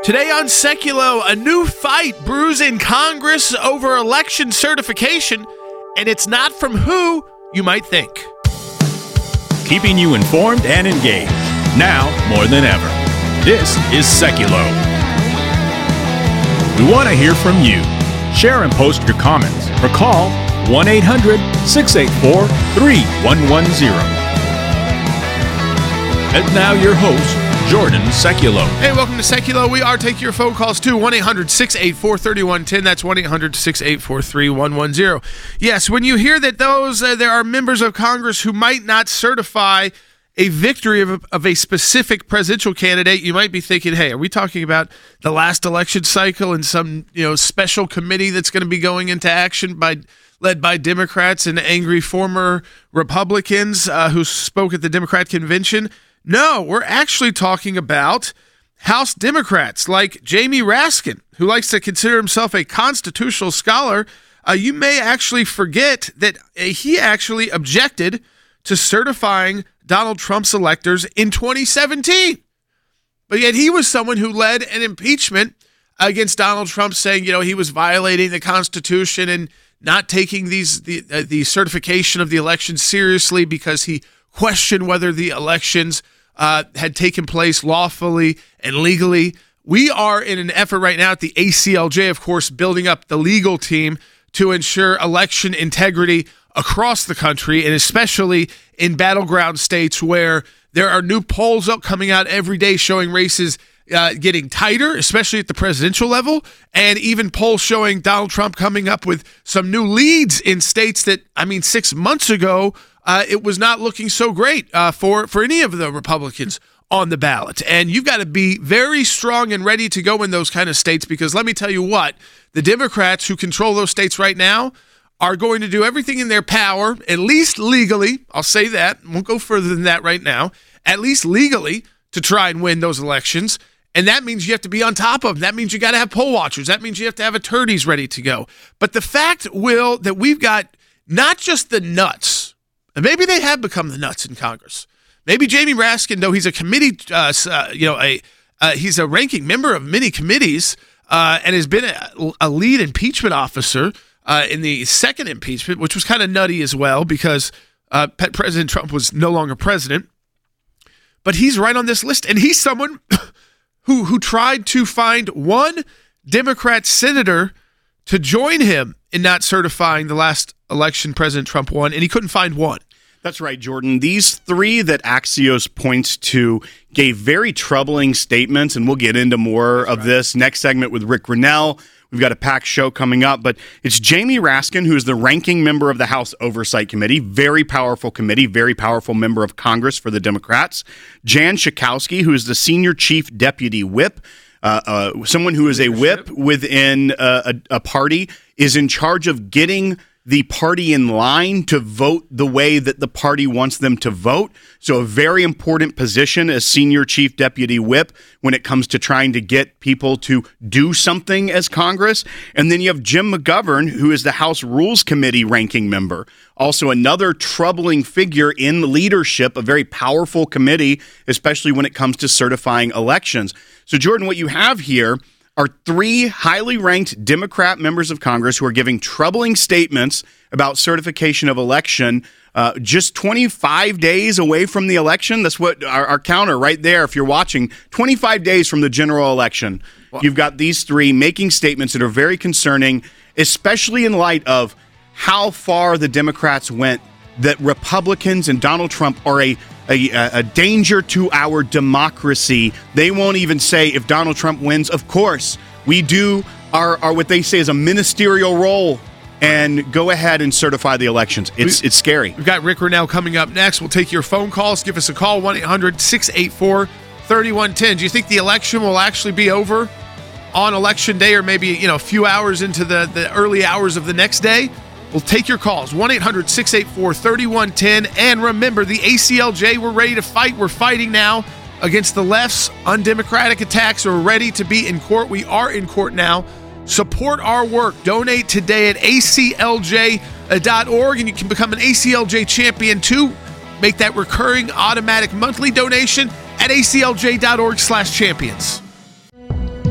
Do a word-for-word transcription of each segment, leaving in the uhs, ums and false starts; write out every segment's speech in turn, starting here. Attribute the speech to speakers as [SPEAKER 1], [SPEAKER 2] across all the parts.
[SPEAKER 1] Today on Seculo, a new fight brews in Congress over election certification, and it's not from who you might think.
[SPEAKER 2] Keeping you informed and engaged, now more than ever. This is Seculo. We want to hear from you. Share and post your comments or call one eight hundred, six eight four, three one one zero. And now your host, Jordan Seculo.
[SPEAKER 1] Hey, welcome to Seculo. We are taking your phone calls too. one eight hundred, six eight four, three one one zero. That's one eight hundred, six eight four, three one one zero. Yes, when you hear that those uh, there are members of Congress who might not certify a victory of a, of a specific presidential candidate, you might be thinking, hey, are we talking about the last election cycle and some, you know, special committee that's going to be going into action by led by Democrats and angry former Republicans uh, who spoke at the Democrat convention? No, we're actually talking about House Democrats like Jamie Raskin, who likes to consider himself a constitutional scholar. Uh, you may actually forget that uh, he actually objected to certifying Donald Trump's electors in twenty seventeen. But yet he was someone who led an impeachment against Donald Trump, saying, you know, he was violating the Constitution and not taking these the, uh, the certification of the election seriously because he questioned whether the elections uh, had taken place lawfully and legally. We are in an effort right now at the A C L J, of course, building up the legal team to ensure election integrity across the country, and especially in battleground states where there are new polls up coming out every day showing races uh, getting tighter, especially at the presidential level, and even polls showing Donald Trump coming up with some new leads in states that, I mean, six months ago, uh, it was not looking so great uh, for, for any of the Republicans on the ballot. And you've got to be very strong and ready to go in those kind of states, because let me tell you what, the Democrats who control those states right now are going to do everything in their power, at least legally, I'll say that, won't go further than that right now, at least legally, to try and win those elections. And that means you have to be on top of them. That means you got to have poll watchers. That means you have to have attorneys ready to go. But the fact, Will, that we've got not just the nuts, and maybe they have become the nuts in Congress. Maybe Jamie Raskin, though he's a committee, uh, uh, you know, a uh, he's a ranking member of many committees uh, and has been a, a lead impeachment officer Uh, in the second impeachment, which was kind of nutty as well because uh, President Trump was no longer president. But he's right on this list, and he's someone who who tried to find one Democrat senator to join him in not certifying the last election President Trump won, and he couldn't find one.
[SPEAKER 3] That's right, Jordan. These three that Axios points to gave very troubling statements, and we'll get into more That's of right. this next segment with Rick Grinnell. We've got a packed show coming up, but it's Jamie Raskin, who is the ranking member of the House Oversight Committee, very powerful committee, very powerful member of Congress for the Democrats. Jan Schakowsky, who is the senior chief deputy whip, uh, uh, someone who is a whip within uh, a, a party, is in charge of getting the party in line to vote the way that the party wants them to vote. So a very important position as senior chief deputy whip when it comes to trying to get people to do something as Congress. And then you have Jim McGovern, who is the House Rules Committee ranking member. Also another troubling figure in leadership, a very powerful committee, especially when it comes to certifying elections. So Jordan, what you have here are three highly ranked Democrat members of Congress who are giving troubling statements about certification of election uh, just twenty-five days away from the election. That's what our, our counter right there, if you're watching, twenty-five days from the general election. Well, you've got these three making statements that are very concerning, especially in light of how far the Democrats went, that Republicans and Donald Trump are a A, a danger to our democracy. They won't even say if Donald Trump wins, of course, we do our, our what they say is a ministerial role and go ahead and certify the elections. It's it's scary.
[SPEAKER 1] We've got Rick Grinnell coming up next. We'll take your phone calls. Give us a call, one eight hundred, six eight four, three one one zero. Do you think the election will actually be over on election day, or maybe, you know, a few hours into the, the early hours of the next day? We'll take your calls, one eight hundred, six eight four, three one one zero. And remember, the A C L J, we're ready to fight. We're fighting now against the left's undemocratic attacks. We're ready to be in court. We are in court now. Support our work. Donate today at A C L J dot org, and you can become an A C L J champion too. Make that recurring automatic monthly donation at A C L J dot org slash champions.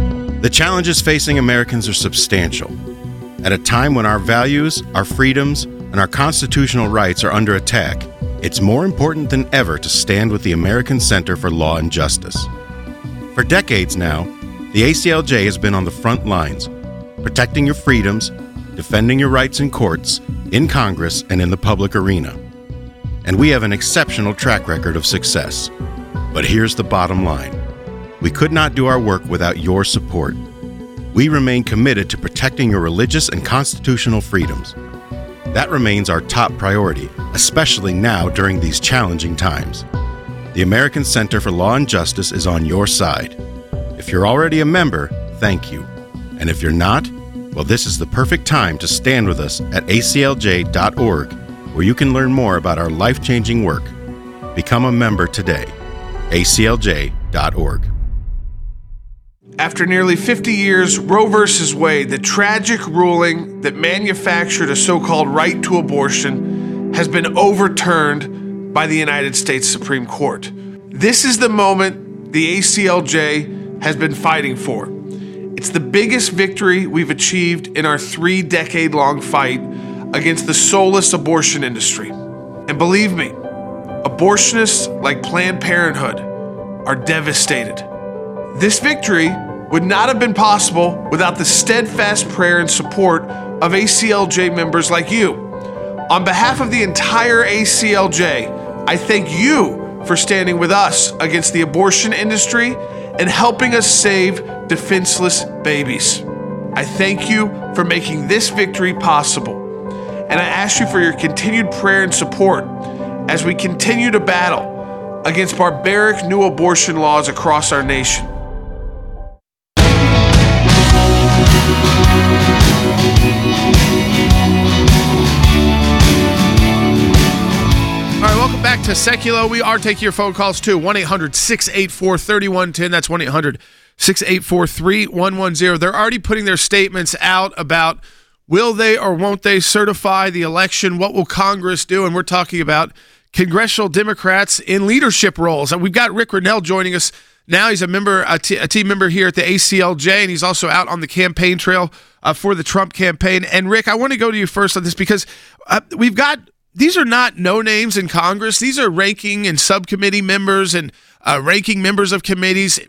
[SPEAKER 4] The challenges facing Americans are substantial. At a time when our values, our freedoms, and our constitutional rights are under attack, it's more important than ever to stand with the American Center for Law and Justice. For decades now, the A C L J has been on the front lines, protecting your freedoms, defending your rights in courts, in Congress, and in the public arena. And we have an exceptional track record of success. But here's the bottom line. We could not do our work without your support. We remain committed to protecting your religious and constitutional freedoms. That remains our top priority, especially now during these challenging times. The American Center for Law and Justice is on your side. If you're already a member, thank you. And if you're not, well, this is the perfect time to stand with us at A C L J dot org, where you can learn more about our life-changing work. Become a member today. A C L J dot org.
[SPEAKER 1] After nearly fifty years, Roe versus Wade, the tragic ruling that manufactured a so-called right to abortion, has been overturned by the United States Supreme Court. This is the moment the A C L J has been fighting for. It's the biggest victory we've achieved in our three-decade-long fight against the soulless abortion industry. And believe me, abortionists like Planned Parenthood are devastated. This victory would not have been possible without the steadfast prayer and support of A C L J members like you. On behalf of the entire A C L J, I thank you for standing with us against the abortion industry and helping us save defenseless babies. I thank you for making this victory possible. And I ask you for your continued prayer and support as we continue to battle against barbaric new abortion laws across our nation. All right, welcome back to Seculo. We are taking your phone calls too. one eight hundred six eight four three one one zero. That's one eight hundred six eight four three one one zero. They're already putting their statements out about will they or won't they certify the election? What will Congress do? And we're talking about congressional Democrats in leadership roles. And we've got Rick Grenell joining us now. He's a member, a, t- a team member here at the A C L J, and he's also out on the campaign trail uh, for the Trump campaign. And Rick, I want to go to you first on this because uh, we've got these are not no names in Congress. These are ranking and subcommittee members and uh, ranking members of committees,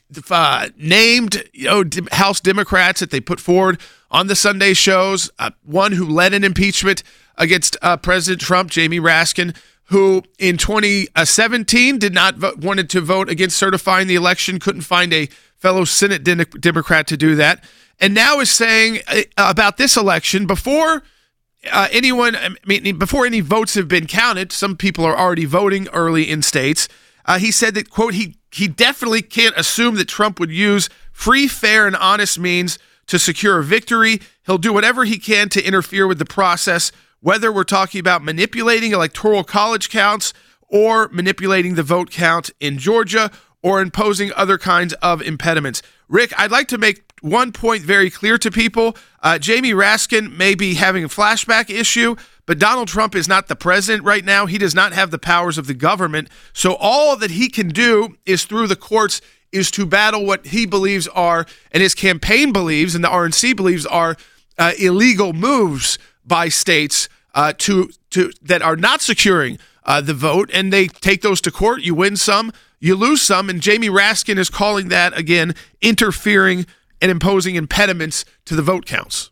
[SPEAKER 1] uh, named you know House Democrats that they put forward on the Sunday shows. Uh, one who led an impeachment against uh, President Trump, Jamie Raskin, who in twenty seventeen did not vote, wanted to vote against certifying the election, couldn't find a fellow Senate de- Democrat to do that, and now is saying uh, about this election before. Uh, anyone, I mean, before any votes have been counted, some people are already voting early in states. Uh, he said that, quote, he he definitely can't assume that Trump would use free, fair, and honest means to secure a victory. He'll do whatever he can to interfere with the process, whether we're talking about manipulating electoral college counts or manipulating the vote count in Georgia or imposing other kinds of impediments. Rick, I'd like to make one point very clear to people. Uh, Jamie Raskin may be having a flashback issue, but Donald Trump is not the president right now. He does not have the powers of the government. So all that he can do is through the courts is to battle what he believes are, and his campaign believes, and the R N C believes are uh, illegal moves by states uh, to to that are not securing uh, the vote, and they take those to court. You win some, you lose some, and Jamie Raskin is calling that, again, interfering and imposing impediments to the vote counts.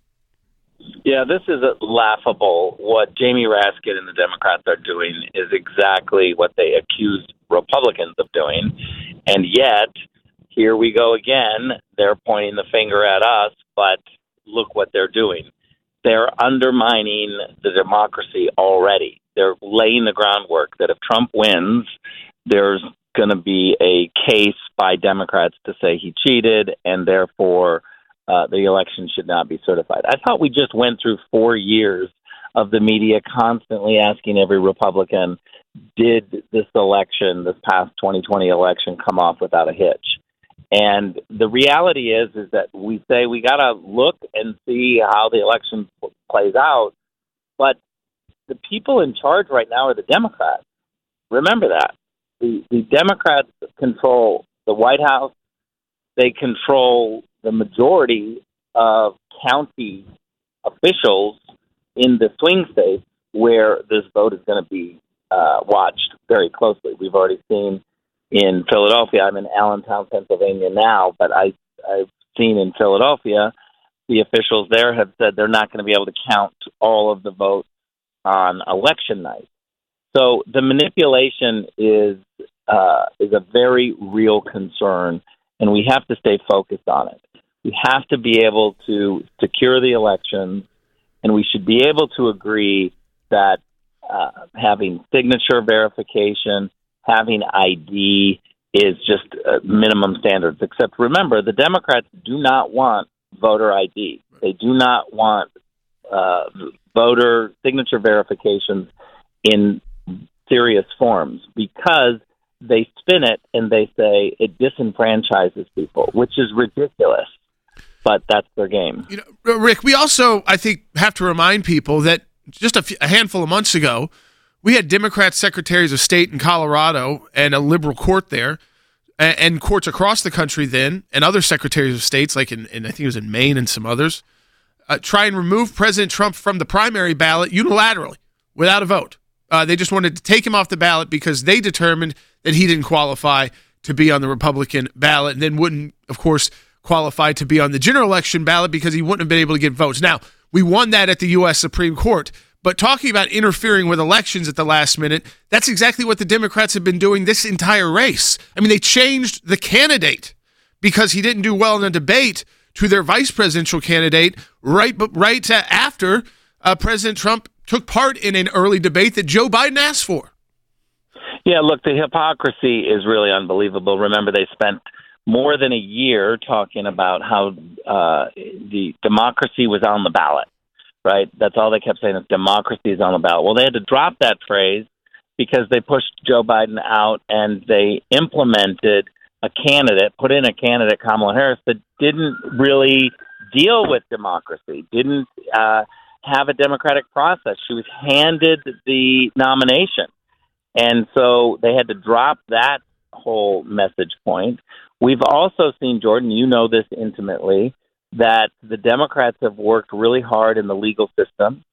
[SPEAKER 5] Yeah, this is laughable. What Jamie Raskin and the Democrats are doing is exactly what they accused Republicans of doing. And yet, here we go again. They're pointing the finger at us, but look what they're doing. They're undermining the democracy already. They're laying the groundwork that if Trump wins, there's going to be a case by Democrats to say he cheated, and therefore uh, the election should not be certified. I thought we just went through four years of the media constantly asking every Republican, did this election, this past twenty twenty election, come off without a hitch? And the reality is, is that we say we got to look and see how the election plays out, but the people in charge right now are the Democrats. Remember that. The, the Democrats control the White House. They control the majority of county officials in the swing states where this vote is going to be uh, watched very closely. We've already seen in Philadelphia. I'm in Allentown, Pennsylvania now, but I, I've seen in Philadelphia, the officials there have said they're not going to be able to count all of the votes on election night. So the manipulation is uh, is a very real concern, and we have to stay focused on it. We have to be able to secure the elections, and we should be able to agree that uh, having signature verification, having I D is just uh, minimum standards. Except remember, the Democrats do not want voter I D. They do not want uh, voter signature verifications in serious forms because they spin it and they say it disenfranchises people, which is ridiculous. But that's their game.
[SPEAKER 1] You know, Rick, we also, I think, have to remind people that just a, few, a handful of months ago, we had Democrat secretaries of state in Colorado and a liberal court there, and, and courts across the country then, and other secretaries of states, like in, in I think it was in Maine and some others, uh, try and remove President Trump from the primary ballot unilaterally without a vote. Uh, they just wanted to take him off the ballot because they determined that he didn't qualify to be on the Republican ballot, and then wouldn't, of course, qualify to be on the general election ballot because he wouldn't have been able to get votes. Now, we won that at the U S Supreme Court, but talking about interfering with elections at the last minute, that's exactly what the Democrats have been doing this entire race. I mean, they changed the candidate because he didn't do well in a debate to their vice presidential candidate right, right after uh, President Trump took part in an early debate that Joe Biden asked for.
[SPEAKER 5] Yeah, look, the hypocrisy is really unbelievable. Remember, they spent more than a year talking about how uh, the democracy was on the ballot, right? That's all they kept saying is democracy is on the ballot. Well, they had to drop that phrase because they pushed Joe Biden out and they implemented a candidate, put in a candidate, Kamala Harris, that didn't really deal with democracy, didn't uh, have a democratic process. She was handed the nomination. And so they had to drop that whole message point. We've also seen, Jordan, you know this intimately, that the Democrats have worked really hard in the legal system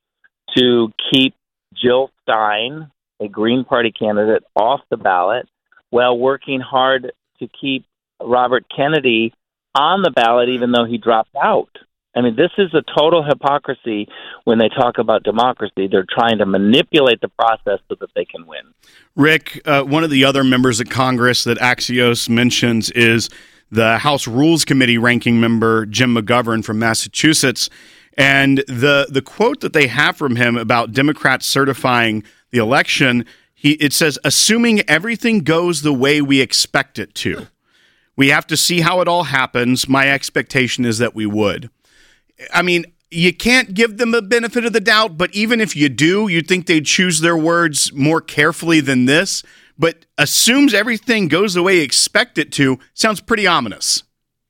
[SPEAKER 5] to keep Jill Stein, a Green Party candidate, off the ballot while working hard to keep Robert Kennedy on the ballot even though he dropped out. I mean, this is a total hypocrisy when they talk about democracy. They're trying to manipulate the process so that they can win.
[SPEAKER 3] Rick, uh, one of the other members of Congress that Axios mentions is the House Rules Committee ranking member, Jim McGovern from Massachusetts. And the, the quote that they have from him about Democrats certifying the election, he it says, assuming everything goes the way we expect it to. We have to see how it all happens. My expectation is that we would. I mean, you can't give them the benefit of the doubt, but even if you do, you'd think they'd choose their words more carefully than this. But assumes everything goes the way you expect it to sounds pretty ominous.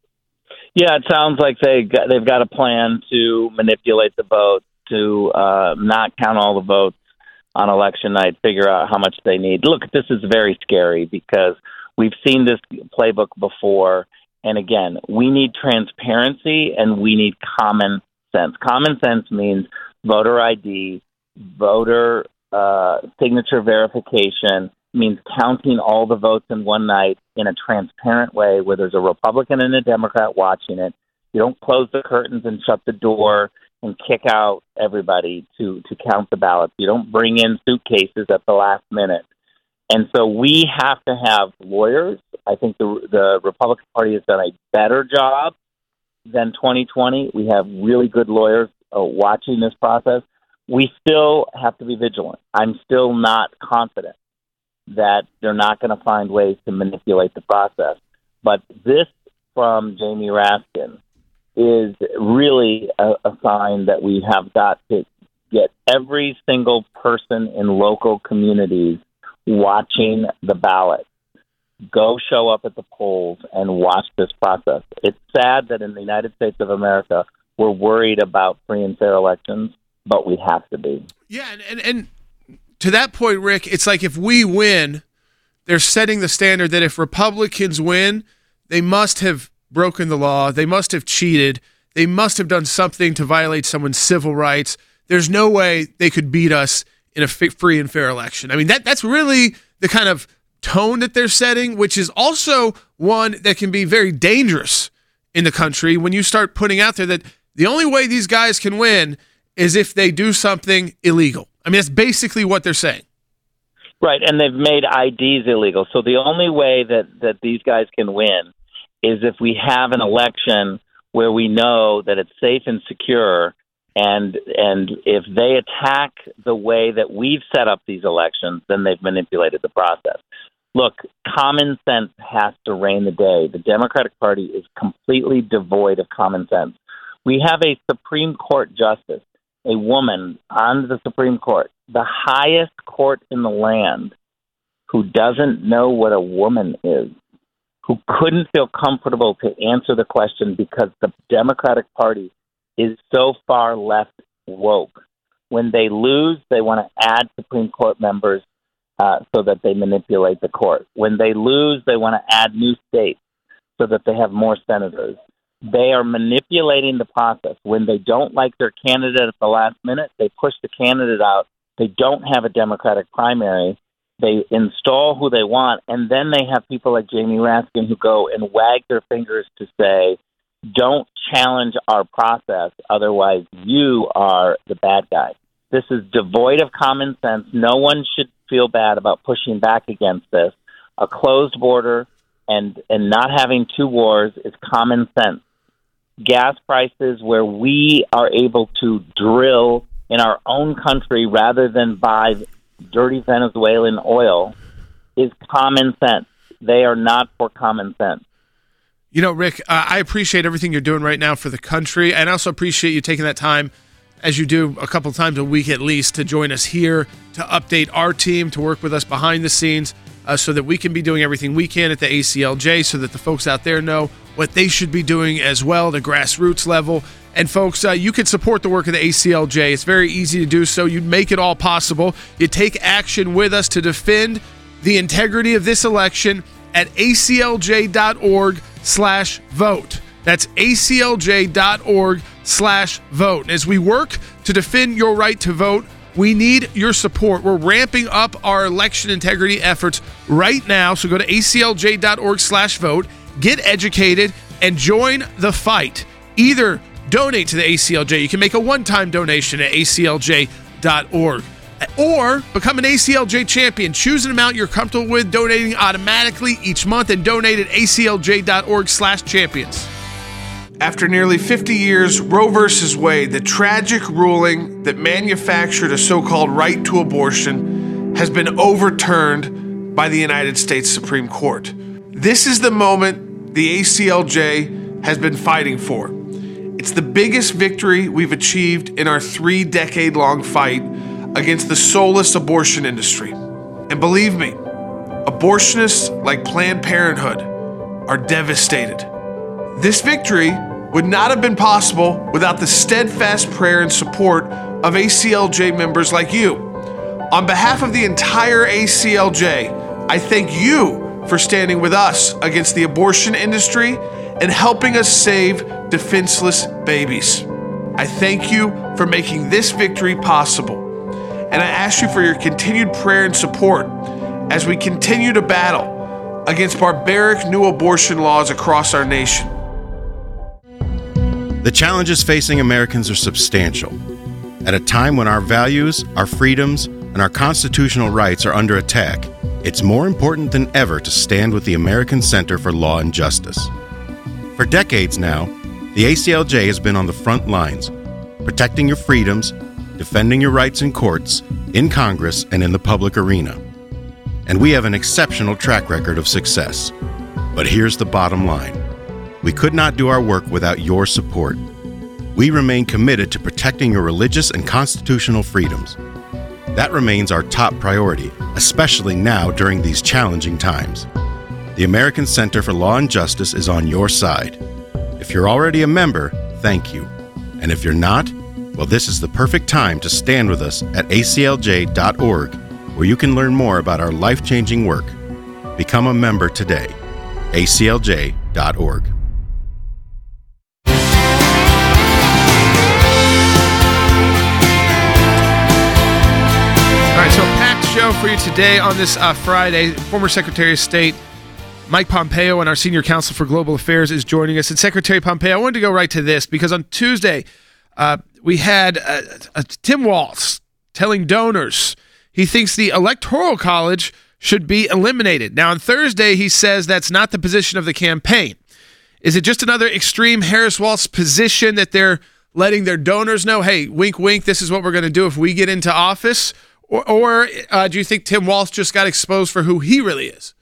[SPEAKER 5] Yeah, it sounds like they got, they've got a plan to manipulate the vote, to uh, not count all the votes on election night, figure out how much they need. Look, this is very scary because we've seen this playbook before. And again, we need transparency and we need common sense. Common sense means voter I D, voter uh, signature verification, means counting all the votes in one night in a transparent way where there's a Republican and a Democrat watching it. You don't close the curtains and shut the door and kick out everybody to, to count the ballots. You don't bring in suitcases at the last minute. And so we have to have lawyers. I think the the Republican Party has done a better job than twenty twenty. We have really good lawyers uh, watching this process. We still have to be vigilant. I'm still not confident that they're not going to find ways to manipulate the process. But this from Jamie Raskin is really a, a sign that we have got to get every single person in local communities watching the ballot. Go show up at the polls and watch this process. It's sad that in the United States of America, we're worried about free and fair elections, but we have to be.
[SPEAKER 1] Yeah, and, and, and to that point, Rick, it's like if we win, they're setting the standard that if Republicans win, they must have broken the law. They must have cheated. They must have done something to violate someone's civil rights. There's no way they could beat us in a free and fair election. I mean, that that's really the kind of tone that they're setting, which is also one that can be very dangerous in the country when you start putting out there that the only way these guys can win is if they do something illegal. I mean, that's basically what they're saying.
[SPEAKER 5] Right, and they've made I Ds illegal. So the only way that, that these guys can win is if we have an election where we know that it's safe and secure. And and if they attack the way that we've set up these elections, then they've manipulated the process. Look, common sense has to reign the day. The Democratic Party is completely devoid of common sense. We have a Supreme Court justice, a woman on the Supreme Court, the highest court in the land, who doesn't know what a woman is, who couldn't feel comfortable to answer the question because the Democratic Party is so far left woke. When they lose, they want to add Supreme Court members uh, so that they manipulate the court. When they lose, they want to add new states so that they have more senators. They are manipulating the process. When they don't like their candidate at the last minute, they push the candidate out. They don't have a Democratic primary. They install who they want, and then they have people like Jamie Raskin who go and wag their fingers to say, don't challenge our process, otherwise you are the bad guy. This is devoid of common sense. No one should feel bad about pushing back against this. A closed border and, and not having two wars is common sense. Gas prices where we are able to drill in our own country rather than buy dirty Venezuelan oil is common sense. They are not for common sense.
[SPEAKER 1] You know, Rick, uh, I appreciate everything you're doing right now for the country, and I also appreciate you taking that time, as you do a couple times a week at least, to join us here, to update our team, to work with us behind the scenes, uh, so that we can be doing everything we can at the A C L J, so that the folks out there know what they should be doing as well, the grassroots level. And folks, uh, you can support the work of the A C L J. It's very easy to do so. You make it all possible. You take action with us to defend the integrity of this election at A C L J dot org slash vote. That's A C L J dot org slash vote. As we work to defend your right to vote, we need your support. We're ramping up our election integrity efforts right now. So go to A C L J dot org slash vote, get educated, and join the fight. Either donate to the A C L J. You can make a one-time donation at A C L J dot org. Or become an A C L J champion. Choose an amount you're comfortable with donating automatically each month and donate at A C L J dot org slash champions. After nearly fifty years, Roe versus Wade, the tragic ruling that manufactured a so-called right to abortion, has been overturned by the United States Supreme Court. This is the moment the A C L J has been fighting for. It's the biggest victory we've achieved in our three-decade-long fight against the soulless abortion industry. And believe me, abortionists like Planned Parenthood are devastated. This victory would not have been possible without the steadfast prayer and support of A C L J members like you. On behalf of the entire A C L J, I thank you for standing with us against the abortion industry and helping us save defenseless babies. I thank you for making this victory possible. And I ask you for your continued prayer and support as we continue to battle against barbaric new abortion laws across our nation.
[SPEAKER 4] The challenges facing Americans are substantial. At a time when our values, our freedoms, and our constitutional rights are under attack, it's more important than ever to stand with the American Center for Law and Justice. For decades now, the A C L J has been on the front lines, protecting your freedoms, defending your rights in courts, in Congress, and in the public arena. And we have an exceptional track record of success. But here's the bottom line. We could not do our work without your support. We remain committed to protecting your religious and constitutional freedoms. That remains our top priority, especially now during these challenging times. The American Center for Law and Justice is on your side. If you're already a member, thank you. And if you're not, well, this is the perfect time to stand with us at A C L J dot org, where you can learn more about our life-changing work. Become a member today. A C L J dot org.
[SPEAKER 1] you today on this uh, Friday. Former Secretary of State Mike Pompeo and our Senior Counsel for Global Affairs is joining us. And Secretary Pompeo, I wanted to go right to this because on Tuesday uh, we had uh, uh, Tim Walz telling donors he thinks the Electoral College should be eliminated. Now, on Thursday, he says that's not the position of the campaign. Is it just another extreme Harris-Walz position that they're letting their donors know, hey, wink, wink, this is what we're going to do if we get into office? Or, or uh, do you think Tim Walz just got exposed for who he really is?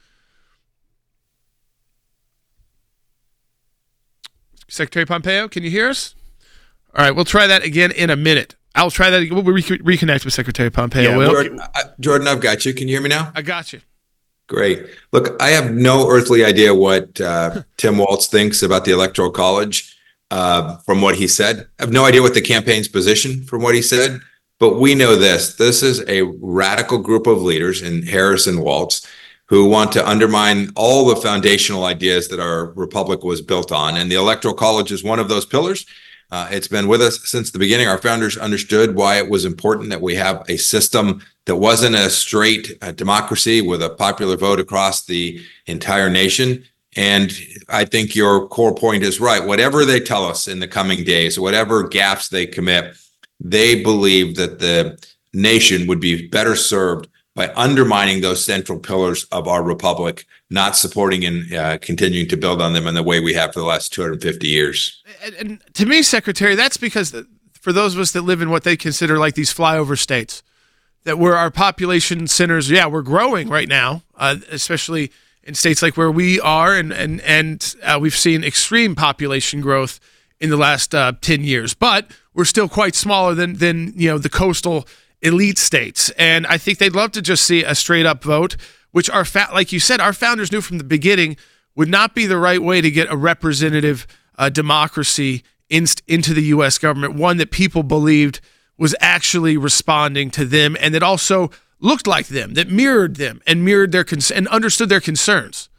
[SPEAKER 1] Secretary Pompeo, can you hear us? All right, we'll try that again in a minute. I'll try that again. We'll re- reconnect with Secretary Pompeo.
[SPEAKER 6] Yeah,
[SPEAKER 1] Will?
[SPEAKER 6] Jordan, I, Jordan, I've got you. Can you hear me now?
[SPEAKER 1] I got you.
[SPEAKER 6] Great. Look, I have no earthly idea what uh, Tim Walz thinks about the Electoral College uh, from what he said. I have no idea what the campaign's position from what he said. But we know this. This is a radical group of leaders in Harris and Walz who want to undermine all the foundational ideas that our republic was built on. And the Electoral College is one of those pillars. Uh, it's been with us since the beginning. Our founders understood why it was important that we have a system that wasn't a straight uh, democracy with a popular vote across the entire nation. And I think your core point is right. Whatever they tell us in the coming days, whatever gaps they commit, they believe that the nation would be better served by undermining those central pillars of our republic, not supporting and uh, continuing to build on them in the way we have for the last two hundred fifty years.
[SPEAKER 1] And, and to me, Secretary, that's because the, for those of us that live in what they consider like these flyover states, that where our population centers, yeah, we're growing right now, uh, especially in states like where we are, and and and uh, we've seen extreme population growth in the last uh, ten years, but we're still quite smaller than than you know the coastal elite states. And I think they'd love to just see a straight up vote, which our fa- like you said, our founders knew from the beginning would not be the right way to get a representative uh, democracy in, into the U S government, one that people believed was actually responding to them and that also looked like them, that mirrored them and mirrored their cons- and understood their concerns.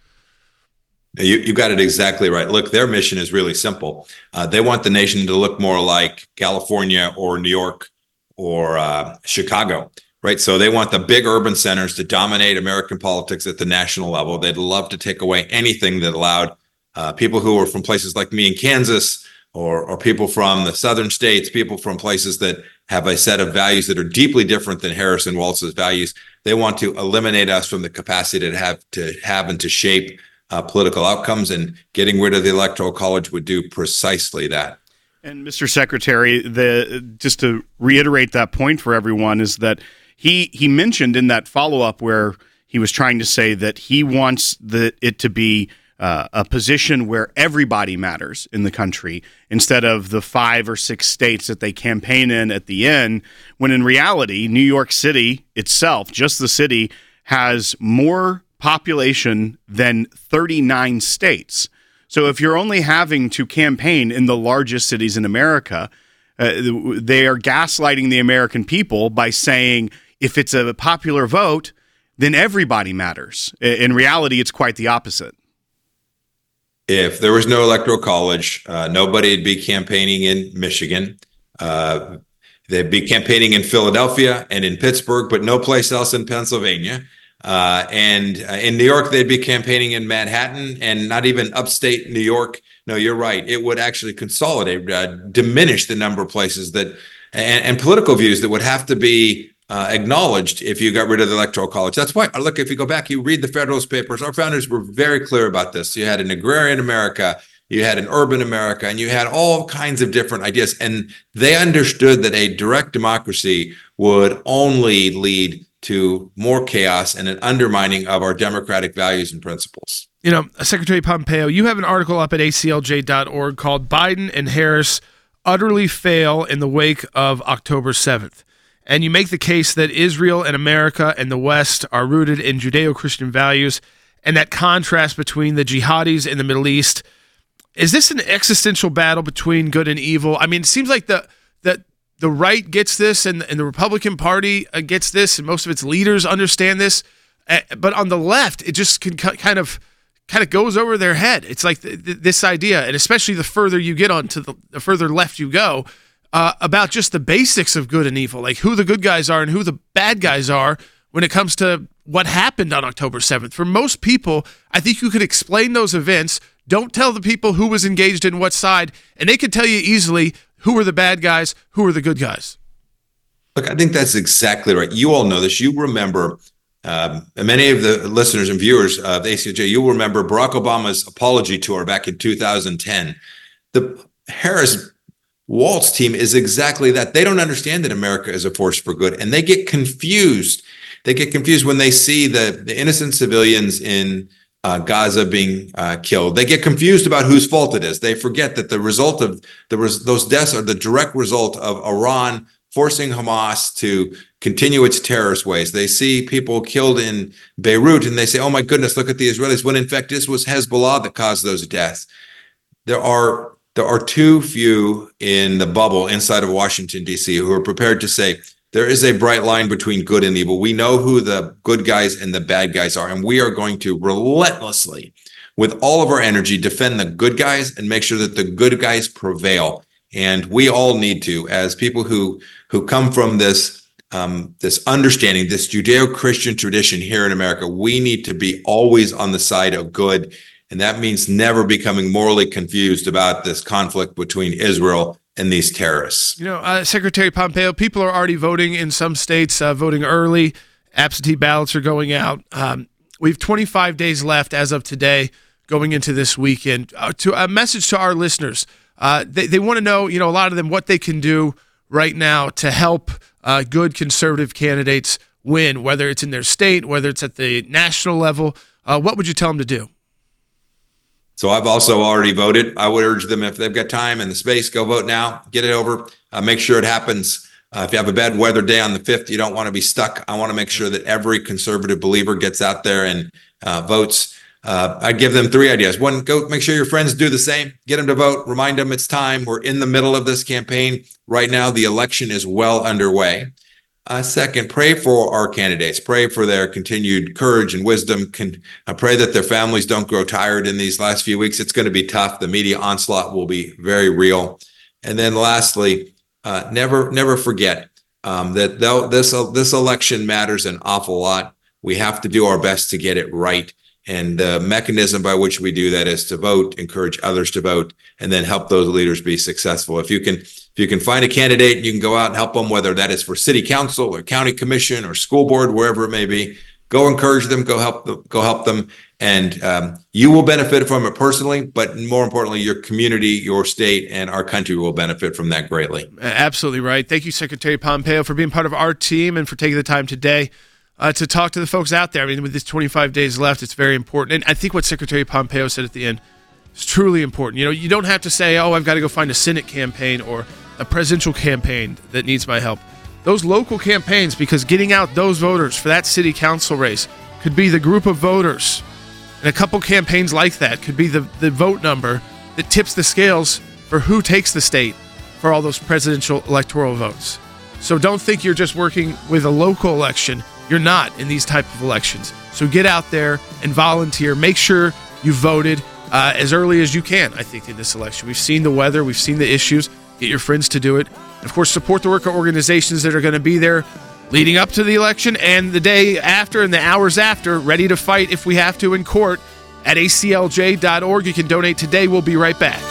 [SPEAKER 6] You, you got it exactly right. Look, their mission is really simple. Uh, they want the nation to look more like California or New York or uh, Chicago, right? So they want the big urban centers to dominate American politics at the national level. They'd love to take away anything that allowed uh, people who are from places like me in Kansas or, or people from the southern states, people from places that have a set of values that are deeply different than Harris and Walz's values. They want to eliminate us from the capacity to have to have and to shape uh, political outcomes, and getting rid of the Electoral College would do precisely that.
[SPEAKER 3] And Mister Secretary, the just to reiterate that point for everyone is that he he mentioned in that follow-up where he was trying to say that he wants the it to be uh, a position where everybody matters in the country instead of the five or six states that they campaign in at the end, when in reality, New York City itself, just the city, has more population than thirty-nine states. So if you're only having to campaign in the largest cities in America, uh, they are gaslighting the American people by saying if it's a popular vote, then everybody matters. In reality, it's quite the opposite.
[SPEAKER 6] If there was no Electoral College, uh, nobody would be campaigning in Michigan. Uh, they'd be campaigning in Philadelphia and in Pittsburgh, but no place else in Pennsylvania. Uh, and uh, in New York, they'd be campaigning in Manhattan and not even upstate New York. No, you're right. It would actually consolidate, uh, diminish the number of places that and, and political views that would have to be uh, acknowledged if you got rid of the Electoral College. That's why, look, if you go back, you read the Federalist Papers, our founders were very clear about this. You had an agrarian America, you had an urban America, and you had all kinds of different ideas. And they understood that a direct democracy would only lead to more chaos and an undermining of our democratic values and principles.
[SPEAKER 1] You know, Secretary Pompeo, you have an article up at A C L J dot org called Biden and Harris Utterly Fail in the Wake of October seventh. And you make the case that Israel and America and the West are rooted in Judeo-Christian values, and that contrast between the jihadis in the Middle East. Is this an existential battle between good and evil? I mean, it seems like the the the right gets this, and, and the Republican Party gets this, and most of its leaders understand this. Uh, but on the left, it just can kind of kind of goes over their head. It's like th- th- this idea, and especially the further you get on to the, the further left you go, uh, about just the basics of good and evil, like who the good guys are and who the bad guys are, when it comes to what happened on October seventh. For most people, I think you could explain those events. Don't tell the people who was engaged in what side, and they could tell you easily who were the bad guys, who were the good guys.
[SPEAKER 6] Look, I think that's exactly right. You all know this. You remember, um, and many of the listeners and viewers of A C L J, you'll remember Barack Obama's apology tour back in two thousand ten. The Harris Waltz team is exactly that. They don't understand that America is a force for good, and they get confused. They get confused when they see the, the innocent civilians in uh, Gaza being uh, killed. They get confused about whose fault it is. They forget that the result of the res- those deaths are the direct result of Iran forcing Hamas to continue its terrorist ways. They see people killed in Beirut, and they say, oh my goodness, look at the Israelis, when in fact this was Hezbollah that caused those deaths. There are There are too few in the bubble inside of Washington, D C who are prepared to say there is a bright line between good and evil. We know who the good guys and the bad guys are, and we are going to relentlessly, with all of our energy, defend the good guys and make sure that the good guys prevail. And we all need to, as people who who come from this um, this understanding, this Judeo-Christian tradition here in America, we need to be always on the side of good. And that means never becoming morally confused about this conflict between Israel and these terrorists.
[SPEAKER 1] You know, uh, Secretary Pompeo, people are already voting in some states, uh, voting early. Absentee ballots are going out. Um, we have twenty-five days left as of today going into this weekend. Uh, to a message to our listeners, uh, they, they want to know, you know, a lot of them, what they can do right now to help uh, good conservative candidates win, whether it's in their state, whether it's at the national level. Uh, what would you tell them to do?
[SPEAKER 6] So I've also already voted. I would urge them, if they've got time and the space, go vote now, get it over, uh, make sure it happens. Uh, if you have a bad weather day on the fifth, you don't want to be stuck. I want to make sure that every conservative believer gets out there and uh, votes. Uh, I give them three ideas. One, go make sure your friends do the same. Get them to vote. Remind them it's time. We're in the middle of this campaign right now. The election is well underway. Uh, second, pray for our candidates. Pray for their continued courage and wisdom. Can uh, pray that their families don't grow tired in these last few weeks. It's going to be tough. The media onslaught will be very real. And then lastly, uh, never never forget um, that though this uh, this election matters an awful lot. We have to do our best to get it right. And the mechanism by which we do that is to vote, encourage others to vote, and then help those leaders be successful. If you can, if you can find a candidate and you can go out and help them, whether that is for city council or county commission or school board, wherever it may be, go encourage them, go help them, go help them, and um, you will benefit from it personally. But more importantly, your community, your state, and our country will benefit from that greatly.
[SPEAKER 1] Absolutely right. Thank you, Secretary Pompeo, for being part of our team and for taking the time today Uh, to talk to the folks out there. I mean, with this twenty-five days left, it's very important. And I think what Secretary Pompeo said at the end is truly important. You know, you don't have to say, oh, I've got to go find a Senate campaign or a presidential campaign that needs my help. Those local campaigns, because getting out those voters for that city council race could be the group of voters. And a couple campaigns like that could be the, the vote number that tips the scales for who takes the state for all those presidential electoral votes. So don't think you're just working with a local election. You're not in these type of elections. So get out there and volunteer. Make sure you voted uh, as early as you can, I think, in this election. We've seen the weather. We've seen the issues. Get your friends to do it. And of course, support the work of organizations that are going to be there leading up to the election and the day after and the hours after, ready to fight if we have to in court at A C L J dot org. You can donate today. We'll be right back.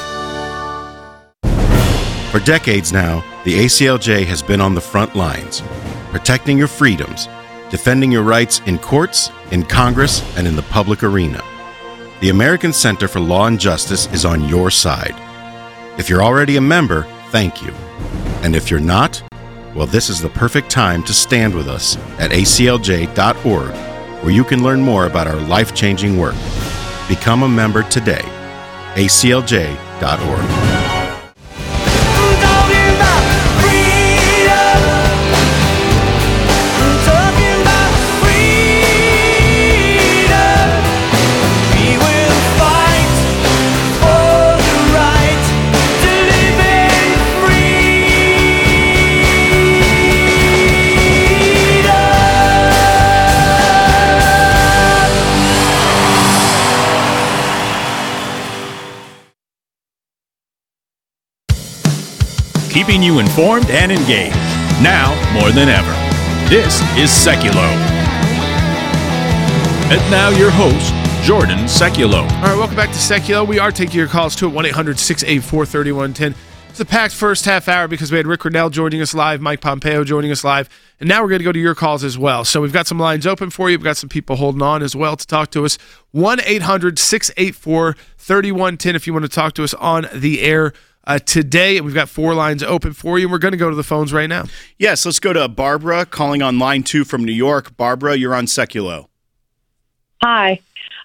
[SPEAKER 4] For decades now, the A C L J has been on the front lines, protecting your freedoms, defending your rights in courts, in Congress, and in the public arena. The American Center for Law and Justice is on your side. If you're already a member, thank you. And if you're not, well, this is the perfect time to stand with us at A C L J dot org, where you can learn more about our life-changing work. Become a member today. A C L J dot org.
[SPEAKER 2] Keeping you informed and engaged, now more than ever. This is Seculo. And now your host, Jordan Seculo.
[SPEAKER 1] All right, welcome back to Seculo. We are taking your calls too at one eight hundred six eight four three one one zero. It's a packed first half hour because we had Rick Grenell joining us live, Mike Pompeo joining us live, and now we're going to go to your calls as well. So we've got some lines open for you. We've got some people holding on as well to talk to us. one eight hundred six eight four three one one zero if you want to talk to us on the air uh, today. And we've got four lines open for you. We're going to go to the phones right now.
[SPEAKER 3] Yes, let's go to Barbara calling on line two from New York. Barbara, you're on Seculo.
[SPEAKER 7] Hi.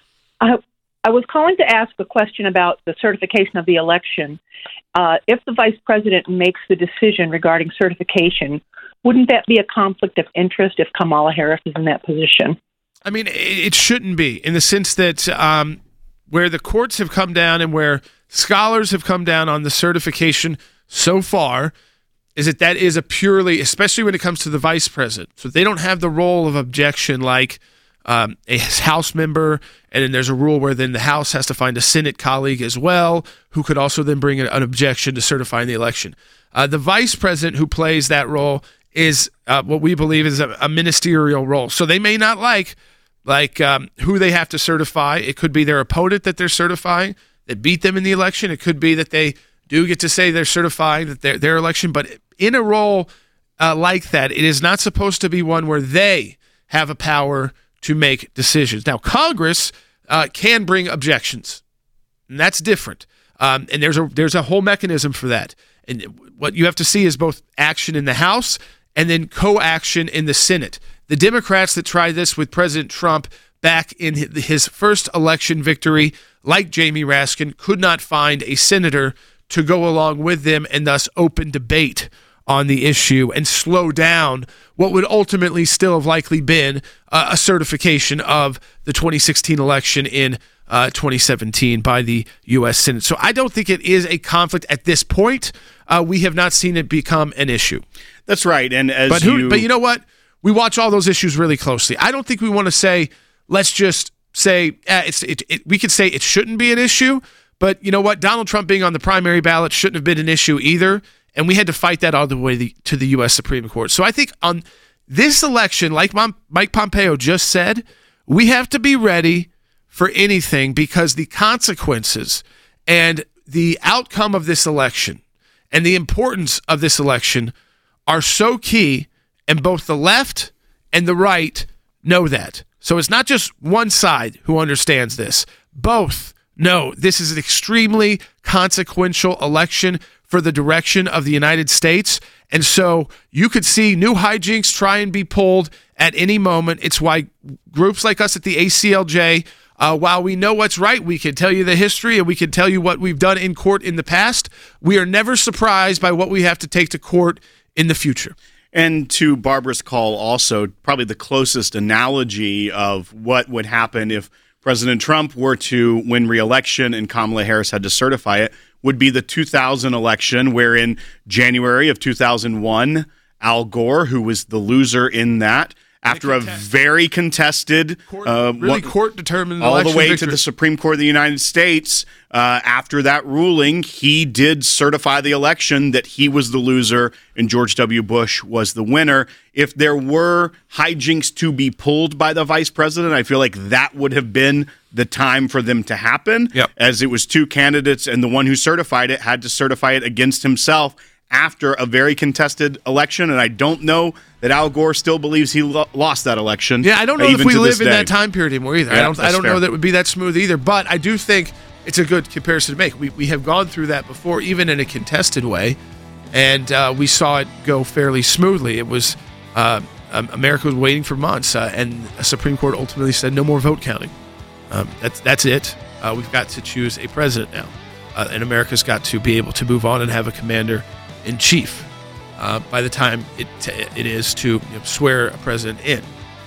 [SPEAKER 7] I, I was calling to ask a question about the certification of the election. Uh, if the vice president makes the decision regarding certification, wouldn't that be a conflict of interest if Kamala Harris is in that position?
[SPEAKER 1] I mean, it shouldn't be, in the sense that um, where the courts have come down and where scholars have come down on the certification so far is that that is a purely, especially when it comes to the vice president. So they don't have the role of objection like Um, a House member, and then there's a rule where then the House has to find a Senate colleague as well who could also then bring an, an objection to certifying the election. Uh, the vice president who plays that role is uh, what we believe is a, a ministerial role. So they may not like like um, who they have to certify. It could be their opponent that they're certifying that beat them in the election. It could be that they do get to say they're certifying that their their election. But in a role uh, like that, it is not supposed to be one where they have a power to make decisions. Now, Congress uh, can bring objections, and that's different. Um, and there's a there's a whole mechanism for that. And what you have to see is both action in the House and then co-action in the Senate. The Democrats that tried this with President Trump back in his first election victory, like Jamie Raskin, could not find a senator to go along with them and thus open debate on the issue and slow down what would ultimately still have likely been uh, a certification of the twenty sixteen election in uh, twenty seventeen by the U S Senate. So I don't think it is a conflict at this point. Uh, we have not seen it become an issue.
[SPEAKER 3] That's right. And as
[SPEAKER 1] but who,
[SPEAKER 3] you...
[SPEAKER 1] but you know what? We watch all those issues really closely. I don't think we want to say, let's just say, uh, it's it, it, we could say it shouldn't be an issue, but you know what? Donald Trump being on the primary ballot shouldn't have been an issue either. And we had to fight that all the way to the U S Supreme Court. So I think on this election, like Mike Pompeo just said, we have to be ready for anything because the consequences and the outcome of this election and the importance of this election are so key, and both the left and the right know that. So it's not just one side who understands this. Both know this is an extremely consequential election for the direction of the United States. And so you could see new hijinks try and be pulled at any moment. It's why groups like us at the A C L J, uh, while we know what's right, we can tell you the history and we can tell you what we've done in court in the past. We are never surprised by what we have to take to court in the future.
[SPEAKER 3] And to Barbara's call also, probably the closest analogy of what would happen if President Trump were to win re-election and Kamala Harris had to certify it would be the two thousand election, where in January of two thousand one, Al Gore, who was the loser in that, after a very contested,
[SPEAKER 1] court,
[SPEAKER 3] uh,
[SPEAKER 1] really court-determined
[SPEAKER 3] all
[SPEAKER 1] election
[SPEAKER 3] the way
[SPEAKER 1] victory.
[SPEAKER 3] to the Supreme Court of the United States, uh, after that ruling, he did certify the election that he was the loser and George W. Bush was the winner. If there were hijinks to be pulled by the vice president, I feel like that would have been the time for them to happen,
[SPEAKER 1] yep.
[SPEAKER 3] as it was two candidates, and the one who certified it had to certify it against himself after a very contested election. And I don't know that Al Gore still believes he lo- lost that election.
[SPEAKER 1] Yeah, I don't know
[SPEAKER 3] even
[SPEAKER 1] if we
[SPEAKER 3] to
[SPEAKER 1] live
[SPEAKER 3] this
[SPEAKER 1] in
[SPEAKER 3] day.
[SPEAKER 1] that time period anymore either.
[SPEAKER 3] Yeah,
[SPEAKER 1] I don't. I don't
[SPEAKER 3] fair.
[SPEAKER 1] know that it would be that smooth either. But I do think it's a good comparison to make. We we have gone through that before, even in a contested way, and uh, we saw it go fairly smoothly. It was uh, um, America was waiting for months, uh, and the Supreme Court ultimately said no more vote counting. Um, that's that's it. Uh, we've got to choose a president now, uh, and America's got to be able to move on and have a commander in chief. Uh, by the time it it is to you know, swear a president in.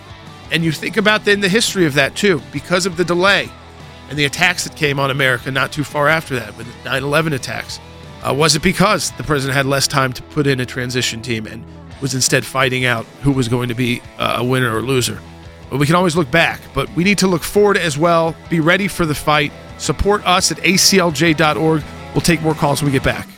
[SPEAKER 1] And you think about then the history of that too, because of the delay and the attacks that came on America not too far after that, with the nine eleven attacks. Uh, was it because the president had less time to put in a transition team and was instead fighting out who was going to be uh, a winner or loser? But we can always look back, but we need to look forward as well. Be ready for the fight. Support us at A C L J dot org. We'll take more calls when we get back.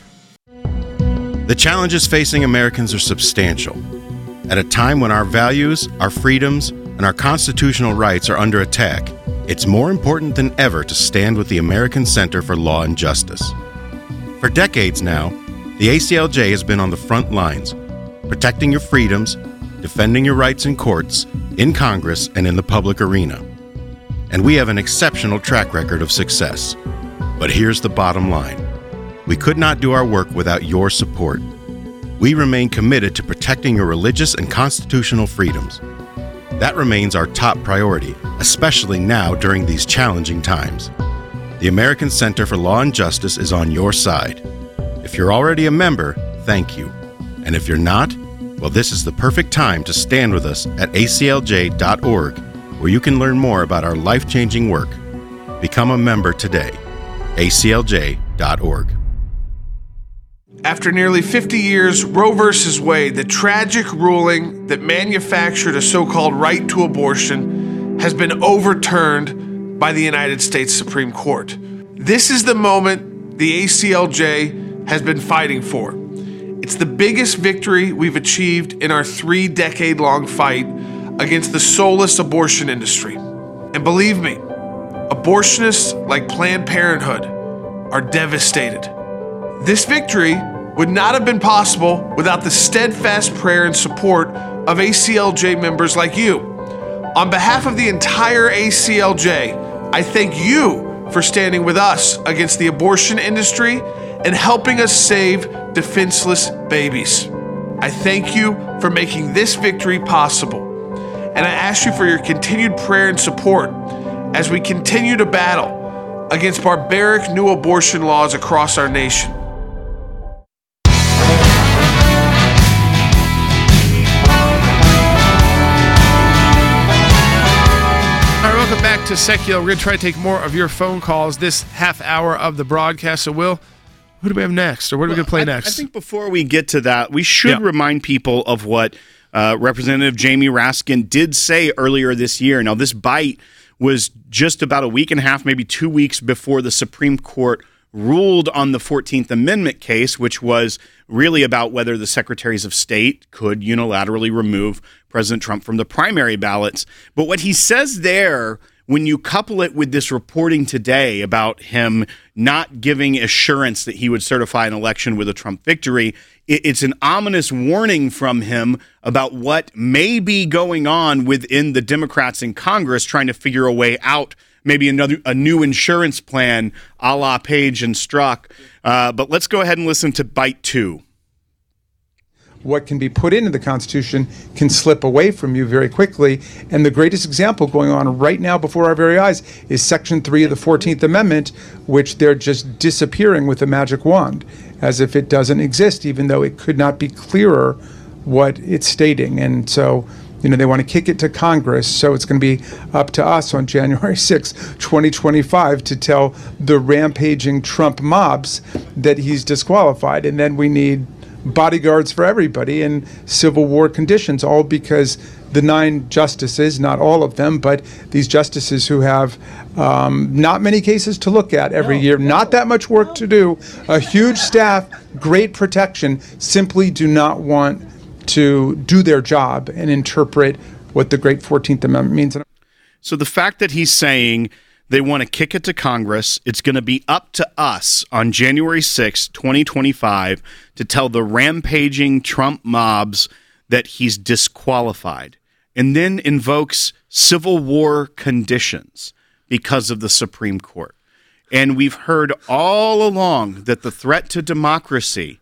[SPEAKER 4] The challenges facing Americans are substantial. At a time when our values, our freedoms, and our constitutional rights are under attack, it's more important than ever to stand with the American Center for Law and Justice. For decades now, the A C L J has been on the front lines, protecting your freedoms, defending your rights in courts, in Congress, and in the public arena. And we have an exceptional track record of success. But here's the bottom line. We could not do our work without your support. We remain committed to protecting your religious and constitutional freedoms. That remains our top priority, especially now during these challenging times. The American Center for Law and Justice is on your side. If you're already a member, thank you. And if you're not, well, this is the perfect time to stand with us at A C L J dot org, where you can learn more about our life-changing work. Become a member today. A C L J dot org.
[SPEAKER 1] After nearly fifty years, Roe versus Wade, the tragic ruling that manufactured a so-called right to abortion, has been overturned by the United States Supreme Court. This is the moment the A C L J has been fighting for. It's the biggest victory we've achieved in our three-decade-long fight against the soulless abortion industry. And believe me, abortionists like Planned Parenthood are devastated. This victory would not have been possible without the steadfast prayer and support of A C L J members like you. On behalf of the entire A C L J, I thank you for standing with us against the abortion industry and helping us save defenseless babies. I thank you for making this victory possible. And I ask you for your continued prayer and support as we continue to battle against barbaric new abortion laws across our nation. All right, welcome back to Secular. We're going to try to take more of your phone calls this half hour of the broadcast. So, Will, who do we have next, or what are well, we going to play
[SPEAKER 3] I,
[SPEAKER 1] next?
[SPEAKER 3] I think before we get to that, we should yeah. remind people of what uh, Representative Jamie Raskin did say earlier this year. Now, this bite was just about a week and a half, maybe two weeks before the Supreme Court ruled on the fourteenth Amendment case, which was really about whether the secretaries of state could unilaterally remove President Trump from the primary ballots. But what he says there, when you couple it with this reporting today about him not giving assurance that he would certify an election with a Trump victory, it's an ominous warning from him about what may be going on within the Democrats in Congress trying to figure a way out, maybe another a new insurance plan a la Page and Strzok. Uh, but let's go ahead and listen to bite two.
[SPEAKER 8] What can be put into the Constitution can slip away from you very quickly. And the greatest example going on right now before our very eyes is Section three of the fourteenth Amendment, which they're just disappearing with a magic wand, as if it doesn't exist, even though it could not be clearer what it's stating. And so, you know, they want to kick it to Congress, so it's going to be up to us on January sixth, twenty twenty-five to tell the rampaging Trump mobs that he's disqualified. And then we need bodyguards for everybody in Civil War conditions, all because the nine justices, not all of them, but these justices who have um, not many cases to look at every no, year, no, not that much work no. to do, a huge staff, great protection, simply do not want to do their job and interpret what the great fourteenth Amendment means.
[SPEAKER 3] So the fact that he's saying they want to kick it to Congress, it's going to be up to us on January sixth, twenty twenty-five, to tell the rampaging Trump mobs that he's disqualified, and then invokes Civil War conditions because of the Supreme Court. And we've heard all along that the threat to democracy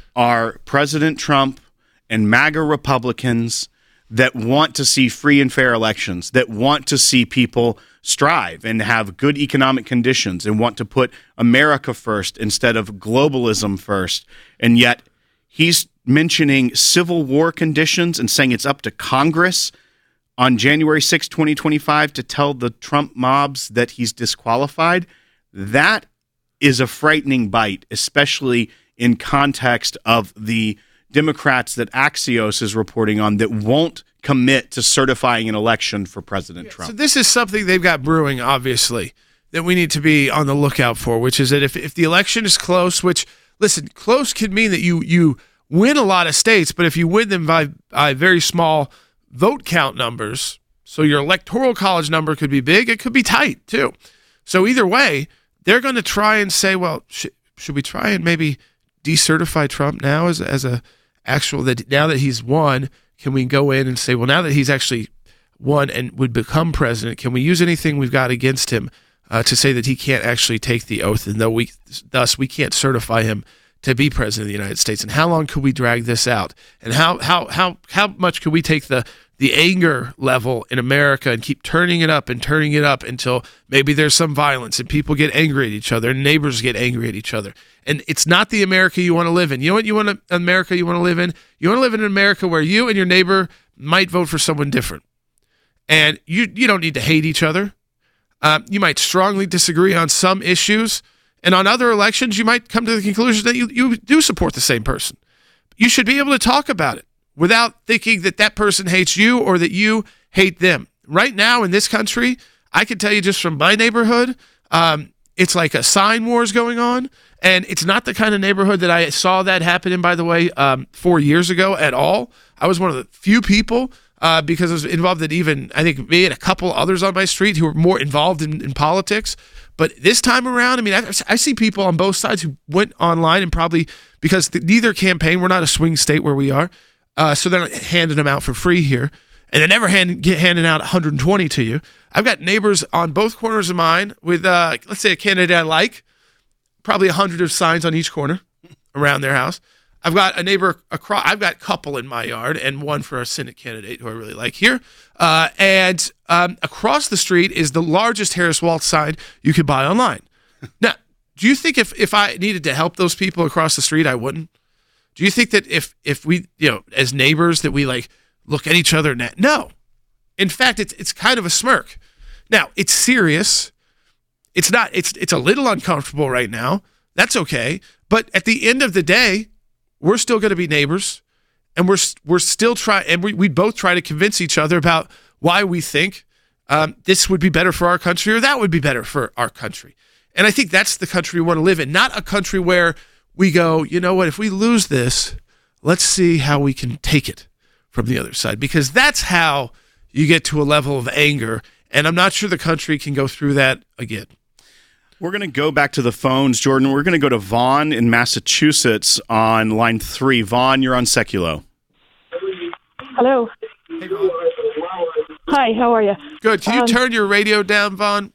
[SPEAKER 3] are President Trump and MAGA Republicans that want to see free and fair elections, that want to see people strive and have good economic conditions and want to put America first instead of globalism first. And yet he's mentioning Civil War conditions and saying it's up to Congress on January sixth, twenty twenty-five to tell the Trump mobs that he's disqualified. That is a frightening bite, especially in context of the Democrats that Axios is reporting on that won't commit to certifying an election for President yeah, Trump.
[SPEAKER 1] So this is something they've got brewing, obviously, that we need to be on the lookout for, which is that if, if the election is close, which, listen, close could mean that you you win a lot of states, but if you win them by, by very small vote count numbers, So your electoral college number could be big. It could be tight, too. So either way, they're going to try and say, well, sh- should we try and maybe decertify Trump now as, as a actual, that now that he's won, can we go in and say, well, now that he's actually won and would become president, can we use anything we've got against him uh, to say that he can't actually take the oath, and though we, thus we can't certify him to be president of the United States? And how long could we drag this out? And how how how how much could we take the the anger level in America and keep turning it up and turning it up until maybe there's some violence and people get angry at each other and neighbors get angry at each other? And it's not the America you want to live in. You know what you want to, America you want to live in? You want to live in an America where you and your neighbor might vote for someone different. And you you don't need to hate each other. Uh, you might strongly disagree on some issues. And on other elections, you might come to the conclusion that you, you do support the same person. You should be able to talk about it without thinking that that person hates you or that you hate them. Right now in this country, I can tell you just from my neighborhood, um, it's like a sign wars going on. And it's not the kind of neighborhood that I saw that happen in, by the way, um, four years ago at all. I was one of the few people uh, because I was involved in even, I think, me and a couple others on my street who were more involved in, in politics. But this time around, I mean, I, I see people on both sides who went online and probably, because the, neither campaign, we're not a swing state where we are, uh, so they're not handing them out for free here. And they're never hand, get, handing out one hundred twenty to you. I've got neighbors on both corners of mine with, uh, let's say, a candidate I like, probably one hundred of signs on each corner around their house. I've got a neighbor across, I've got a couple in my yard and one for a Senate candidate who I really like here. Uh, and um, across the street is the largest Harris Waltz sign you could buy online. Now, do you think if, if I needed to help those people across the street, I wouldn't? Do you think that if, if we, you know, as neighbors, that we like look at each other? Na- no. In fact, it's it's kind of a smirk. Now, it's serious. It's not, it's it's a little uncomfortable right now. That's okay. But at the end of the day, we're still going to be neighbors, and we're we're still trying, and we we both try to convince each other about why we think um, this would be better for our country or that would be better for our country. And I think that's the country we want to live in, not a country where we go, you know what, if we lose this, let's see how we can take it from the other side, because that's how you get to a level of anger, and I'm not sure the country can go through that again.
[SPEAKER 3] We're going to go back to the phones, Jordan. We're going to go to Vaughn in Massachusetts on line three. Vaughn, you're on Seculo.
[SPEAKER 9] Hello.
[SPEAKER 1] Hey, Vaughn.
[SPEAKER 9] Hi, how are you?
[SPEAKER 1] Good. Can you
[SPEAKER 9] Um,
[SPEAKER 1] turn your radio down, Vaughn?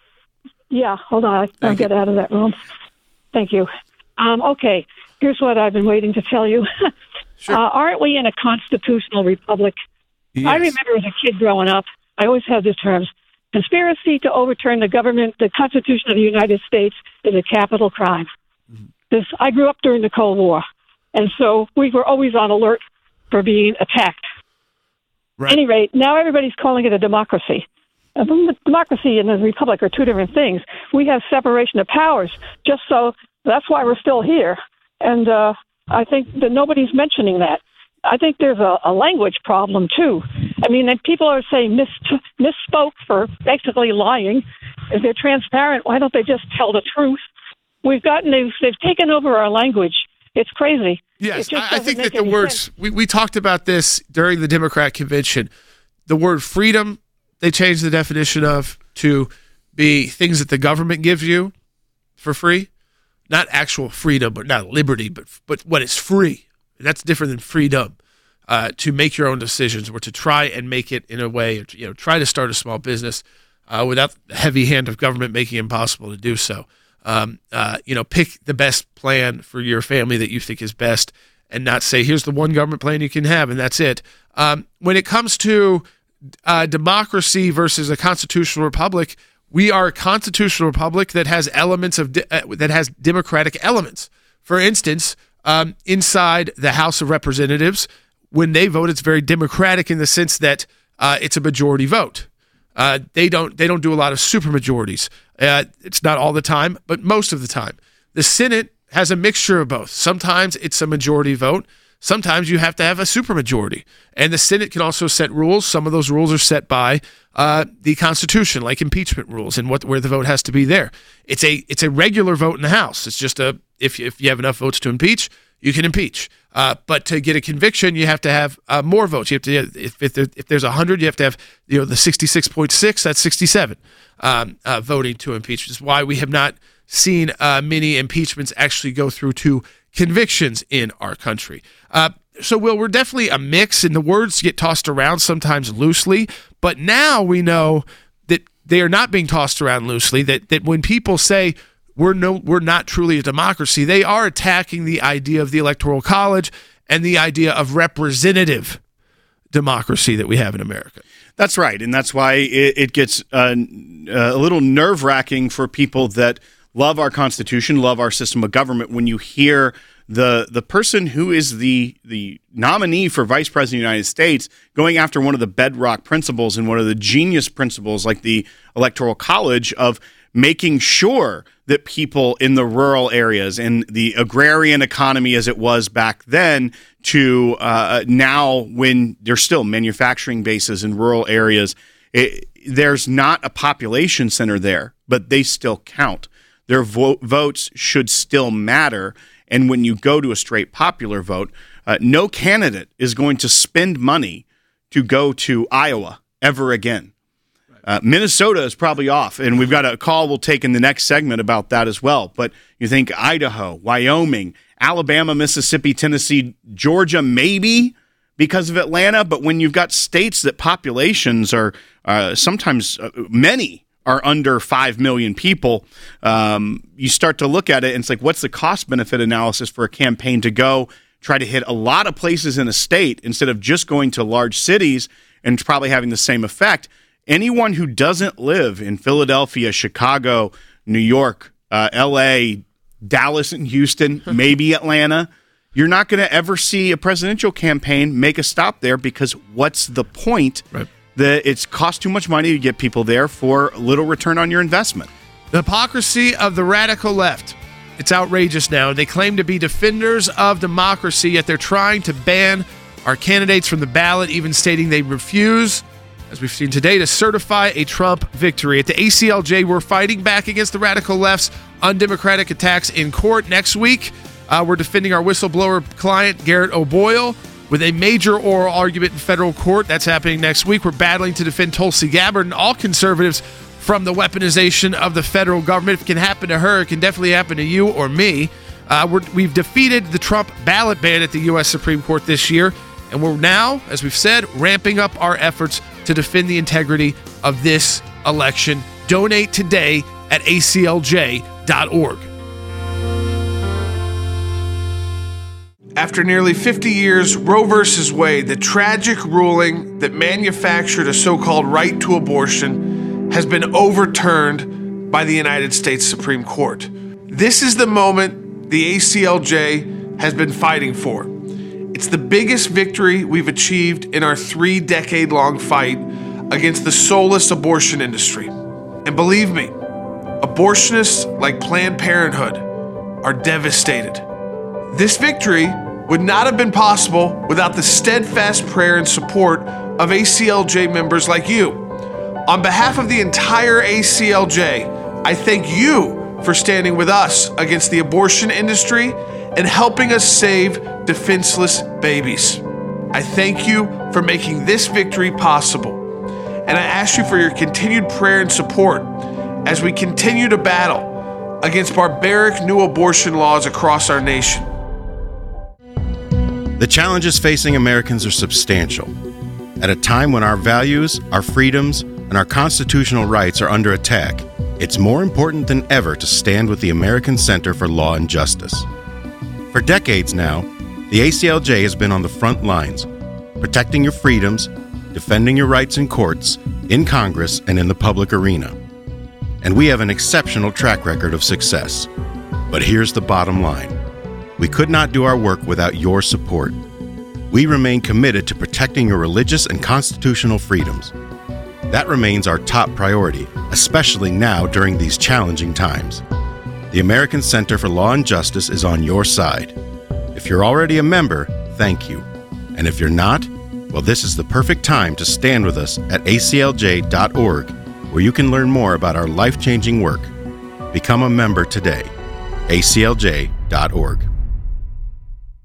[SPEAKER 9] Yeah, hold on. I'll
[SPEAKER 1] Thank
[SPEAKER 9] get
[SPEAKER 1] you.
[SPEAKER 9] out of that room. Thank you. Um, okay, here's what I've been waiting to tell you.
[SPEAKER 1] Sure.
[SPEAKER 9] Uh, aren't we in a constitutional republic?
[SPEAKER 1] Yes.
[SPEAKER 9] I remember as a kid growing up, I always had these terms. Conspiracy to overturn the government, the Constitution of the United States is a capital crime.
[SPEAKER 1] Mm-hmm.
[SPEAKER 9] This, I grew up during the Cold War, and so we were always on alert for being attacked.
[SPEAKER 1] Right.
[SPEAKER 9] At any rate, now everybody's calling it a democracy. Uh, the democracy and the republic are two different things. We have separation of powers, just so that's why we're still here. And uh, I think that nobody's mentioning that. I think there's a, a language problem, too. I mean, and people are saying mis- misspoke for basically lying. If they're transparent, why don't they just tell the truth? We've gotten, they've, they've taken over our language. It's crazy.
[SPEAKER 1] Yes,
[SPEAKER 9] It just
[SPEAKER 1] I, I
[SPEAKER 9] doesn't
[SPEAKER 1] think
[SPEAKER 9] make
[SPEAKER 1] that the
[SPEAKER 9] any
[SPEAKER 1] words,
[SPEAKER 9] sense.
[SPEAKER 1] we, we talked about this during the Democrat convention. The word freedom, they changed the definition of to be things that the government gives you for free. Not actual freedom, but not liberty, but but what is free. That's different than freedom. Uh, to make your own decisions or to try and make it in a way, or to, you know, try to start a small business uh, without the heavy hand of government making it impossible to do so. Um, uh, you know, pick the best plan for your family that you think is best and not say, here's the one government plan you can have and that's it. Um, when it comes to uh, democracy versus a constitutional republic, we are a constitutional republic that has elements of de- uh, that has democratic elements. For instance, um, inside the House of Representatives, when they vote, it's very democratic in the sense that uh, it's a majority vote. Uh, they don't they don't do a lot of supermajorities. Uh, it's not all the time, but most of the time. The Senate has a mixture of both. Sometimes it's a majority vote. Sometimes you have to have a supermajority. And the Senate can also set rules. Some of those rules are set by uh, the Constitution, like impeachment rules and what where the vote has to be there. It's a it's a regular vote in the House. It's just a if if you have enough votes to impeach, you can impeach. Uh, but to get a conviction, you have to have uh, more votes. You have to, if if, there, if there's one hundred, you have to have you know the sixty-six point six. That's sixty-seven um, uh, voting to impeach. Which is why we have not seen uh, many impeachments actually go through to convictions in our country. Uh, so, Will, we're definitely a mix, and the words get tossed around sometimes loosely. But now we know that they are not being tossed around loosely. That that when people say We're no, we're not truly a democracy, they are attacking the idea of the Electoral College and the idea of representative democracy that we have in America.
[SPEAKER 3] That's right, and that's why it, it gets uh, a little nerve-wracking for people that love our Constitution, love our system of government, when you hear the the person who is the the nominee for Vice President of the United States going after one of the bedrock principles and one of the genius principles like the Electoral College of making sure that people in the rural areas and the agrarian economy as it was back then to uh, now when there's still manufacturing bases in rural areas, it, there's not a population center there, but they still count. Their vo- votes should still matter. And when you go to a straight popular vote, uh, no candidate is going to spend money to go to Iowa ever again. Uh, Minnesota is probably off, and we've got a call we'll take in the next segment about that as well. But you think Idaho, Wyoming, Alabama, Mississippi, Tennessee, Georgia, maybe because of Atlanta. But when you've got states that populations are uh, sometimes uh, many are under five million people, um, you start to look at it and it's like, what's the cost-benefit analysis for a campaign to go try to hit a lot of places in a state instead of just going to large cities and probably having the same effect? Anyone who doesn't live in Philadelphia, Chicago, New York, uh, L A, Dallas, and Houston, maybe Atlanta, you're not going to ever see a presidential campaign make a stop there because what's the point?
[SPEAKER 1] Right.
[SPEAKER 3] That it's cost too much money to get people there for little return on your investment.
[SPEAKER 1] The hypocrisy of the radical left. It's outrageous now. They claim to be defenders of democracy, yet they're trying to ban our candidates from the ballot, even stating they refuse, as we've seen today, to certify a Trump victory. At the A C L J, we're fighting back against the radical left's undemocratic attacks in court. Next week, uh, we're defending our whistleblower client, Garrett O'Boyle, with a major oral argument in federal court. That's happening next week. We're battling to defend Tulsi Gabbard and all conservatives from the weaponization of the federal government. If it can happen to her, it can definitely happen to you or me. Uh, we're, we've defeated the Trump ballot ban at the U S Supreme Court this year, and we're now, as we've said, ramping up our efforts to defend the integrity of this election. Donate today at A C L J dot org. After nearly fifty years, Roe versus Wade, the tragic ruling that manufactured a so-called right to abortion, has been overturned by the United States Supreme Court. This is the moment the A C L J has been fighting for. It's the biggest victory we've achieved in our three-decade-long fight against the soulless abortion industry. And believe me, abortionists like Planned Parenthood are devastated. This victory would not have been possible without the steadfast prayer and support of A C L J members like you. On behalf of the entire A C L J, I thank you for standing with us against the abortion industry and helping us save defenseless babies. I thank you for making this victory possible, and I ask you for your continued prayer and support as we continue to battle against barbaric new abortion laws across our nation.
[SPEAKER 4] The challenges facing Americans are substantial. At a time when our values, our freedoms, and our constitutional rights are under attack, it's more important than ever to stand with the American Center for Law and Justice. For decades now, the A C L J has been on the front lines, protecting your freedoms, defending your rights in courts, in Congress, and in the public arena. And we have an exceptional track record of success. But here's the bottom line. We could not do our work without your support. We remain committed to protecting your religious and constitutional freedoms. That remains our top priority, especially now during these challenging times. The American Center for Law and Justice is on your side. If you're already a member, thank you. And if you're not, well, this is the perfect time to stand with us at A C L J dot org, where you can learn more about our life-changing work. Become a member today. A C L J dot org.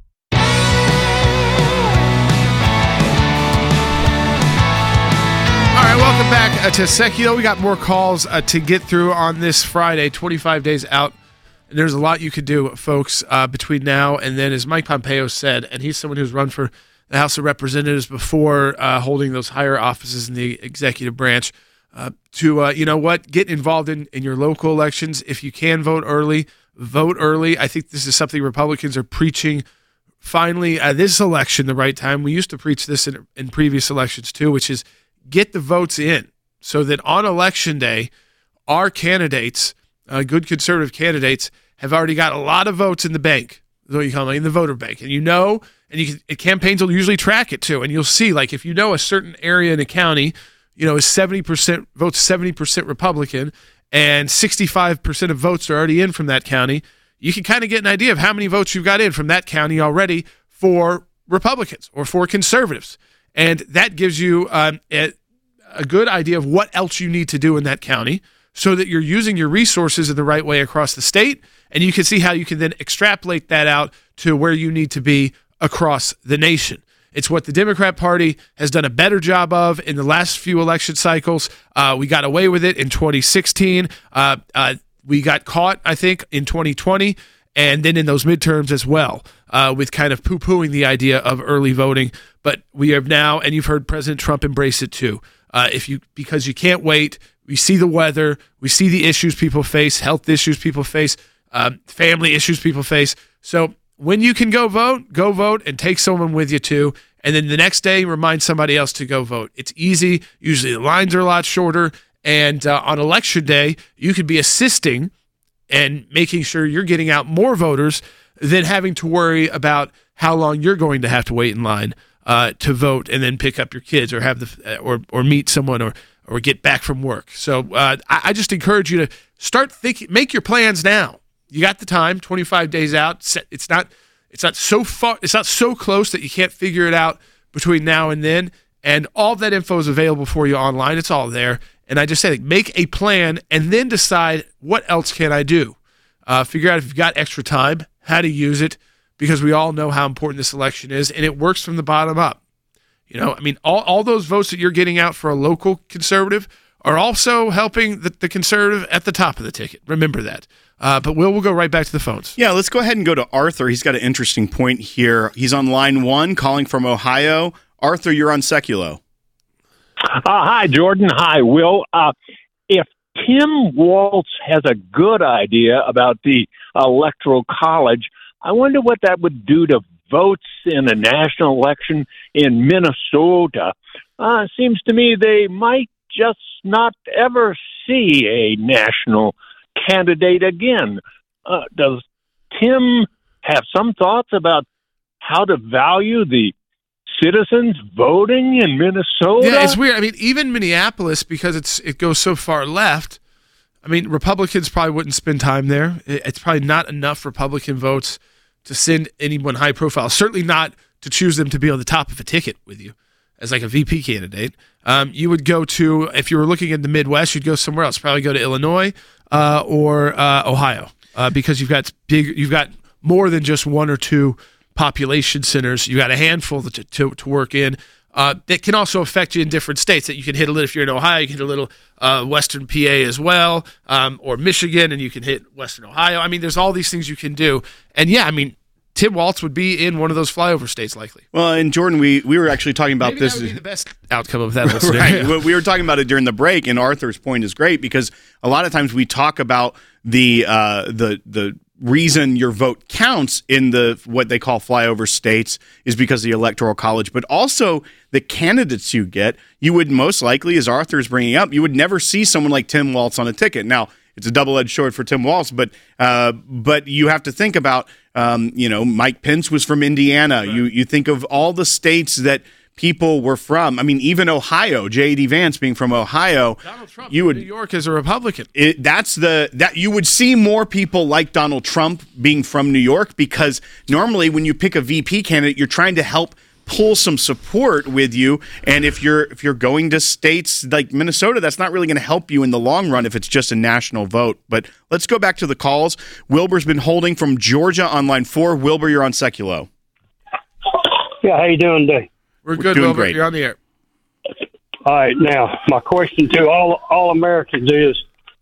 [SPEAKER 1] uh, to Seculo. We got more calls uh, to get through on this Friday, twenty-five days out. And there's a lot you could do, folks, uh, between now and then, as Mike Pompeo said, and he's someone who's run for the House of Representatives before uh, holding those higher offices in the executive branch, uh, to, uh, you know what, get involved in, in your local elections. If you can vote early, vote early. I think this is something Republicans are preaching finally at this election, the right time. We used to preach this in, in previous elections too, which is get the votes in so that on election day, our candidates, uh, good conservative candidates, have already got a lot of votes in the bank, what you call it, in the voter bank. And you know, and you can, campaigns will usually track it too. And you'll see, like, if you know a certain area in a county, you know, is seventy percent votes seventy percent Republican and sixty-five percent of votes are already in from that county, you can kind of get an idea of how many votes you've got in from that county already for Republicans or for conservatives. And that gives you um, a, a good idea of what else you need to do in that county so that you're using your resources in the right way across the state, and you can see how you can then extrapolate that out to where you need to be across the nation. It's what the Democrat Party has done a better job of in the last few election cycles. Uh, we got away with it in twenty sixteen. Uh, uh, we got caught, I think, in twenty twenty, and then in those midterms as well, uh, with kind of poo-pooing the idea of early voting. But we have now, and you've heard President Trump embrace it too. Uh, if you because you can't wait. We see the weather. We see the issues people face, health issues people face, um, family issues people face. So when you can go vote, go vote and take someone with you too. And then the next day, remind somebody else to go vote. It's easy. Usually the lines are a lot shorter. And uh, on election day, you could be assisting and making sure you're getting out more voters than having to worry about how long you're going to have to wait in line uh, to vote and then pick up your kids or have the or or meet someone or or get back from work. So uh, I, I just encourage you to start thinking, make your plans now. You got the time, twenty-five days out. It's not, it's not so far, it's not so close that you can't figure it out between now and then. And all that info is available for you online. It's all there. And I just say, like, make a plan and then decide what else can I do. Uh, figure out if you've got extra time, how to use it, because we all know how important this election is, and it works from the bottom up. You know, I mean, all, all those votes that you're getting out for a local conservative are also helping the, the conservative at the top of the ticket. Remember that. Uh, but Will, we'll go right back to the phones.
[SPEAKER 3] Yeah, let's go ahead and go to Arthur. He's got an interesting point here. He's on line one, calling from Ohio. Arthur, you're on Seculo.
[SPEAKER 10] Uh, hi, Jordan. Hi, Will. Uh, if Tim Walz has a good idea about the Electoral College, I wonder what that would do to votes in a national election in Minnesota. Uh, it seems to me they might just not ever see a national candidate again. Uh, does Tim have some thoughts about how to value the citizens voting in Minnesota?
[SPEAKER 1] Yeah, it's weird. I mean, even Minneapolis, because it's it goes so far left, I mean, Republicans probably wouldn't spend time there. It's probably not enough Republican votes to send anyone high profile, certainly not to choose them to be on the top of a ticket with you as like a V P candidate. Um, you would go to, if you were looking at the Midwest, you'd go somewhere else, probably go to Illinois uh, or uh, Ohio uh, because you've got big, you've got more than just one or two population centers. You've got a handful to, to, to work in. Uh, that can also affect you in different states. That you can hit a little, if you're in Ohio, you can hit a little uh, Western P A as well, um, or Michigan, and you can hit Western Ohio. I mean, there's all these things you can do. And yeah, I mean, Tim Walz would be in one of those flyover states likely.
[SPEAKER 3] Well, and Jordan, we, we were actually talking about
[SPEAKER 1] Maybe
[SPEAKER 3] this.
[SPEAKER 1] That would be the best outcome of that whole scenario.
[SPEAKER 3] Right. We were talking about it during the break, and Arthur's point is great because a lot of times we talk about the uh, the the reason your vote counts in the what they call flyover states is because of the Electoral College, but also the candidates you get. You would most likely, as Arthur is bringing up, you would never see someone like Tim Walz on a ticket. Now, it's a double-edged sword for Tim Walz, but uh, but you have to think about, um, you know, Mike Pence was from Indiana. Right. You you think of all the states that people were from. I mean, even Ohio, J D. Vance being from Ohio,
[SPEAKER 1] Donald Trump
[SPEAKER 3] you
[SPEAKER 1] from
[SPEAKER 3] would
[SPEAKER 1] New York as a Republican.
[SPEAKER 3] It, that's the that you would see more people like Donald Trump being from New York because normally when you pick a V P candidate, you're trying to help pull some support with you, and if you're if you're going to states like Minnesota, that's not really going to help you in the long run if it's just a national vote. But let's go back to the calls. Wilbur's been holding from Georgia on line four. Wilbur, you're on Seculo.
[SPEAKER 11] Yeah, how you doing today?
[SPEAKER 1] We're good,
[SPEAKER 3] We're doing
[SPEAKER 1] Wilbur.
[SPEAKER 3] great.
[SPEAKER 1] You're on the air.
[SPEAKER 11] All right, now my question to all all Americans is,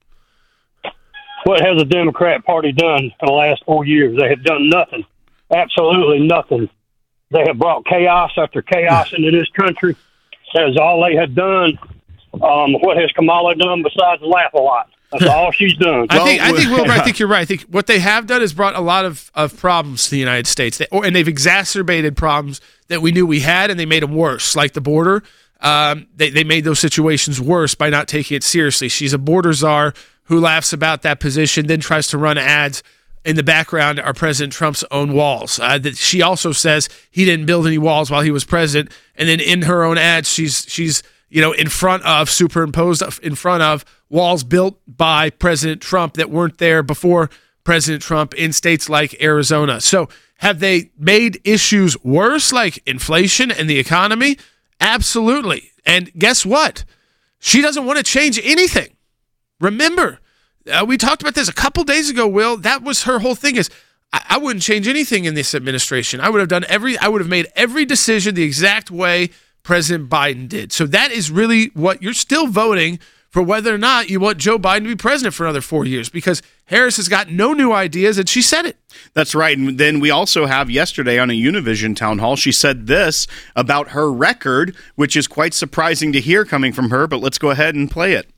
[SPEAKER 11] what has the Democrat Party done in the last four years? They have done nothing, absolutely nothing. They have brought chaos after chaos into this country. That is all they have done. Um, what has Kamala done besides laugh a lot? That's all she's done.
[SPEAKER 1] I think, I think, Wilbur, I think you're right. I think what they have done is brought a lot of, of problems to the United States, they, or, and they've exacerbated problems that we knew we had, and they made them worse, like the border. Um, they, they made those situations worse by not taking it seriously. She's a border czar who laughs about that position, then tries to run ads in the background are President Trump's own walls. Uh, that she also says he didn't build any walls while he was president, and then in her own ads, she's she's you know in front of superimposed in front of walls built by President Trump that weren't there before President Trump in states like Arizona. So have they made issues worse, like inflation and the economy? Absolutely. And guess what? She doesn't want to change anything. Remember, uh, we talked about this a couple days ago, Will. That was her whole thing is, I, I wouldn't change anything in this administration. I would have done every, I would have made every decision the exact way President Biden did. So that is really what you're still voting for, whether or not you want Joe Biden to be president for another four years, because Harris has got no new ideas, and she said it.
[SPEAKER 3] That's right. And then we also have yesterday on a Univision town hall, she said this about her record, which is quite surprising to hear coming from her, but let's go ahead and play it.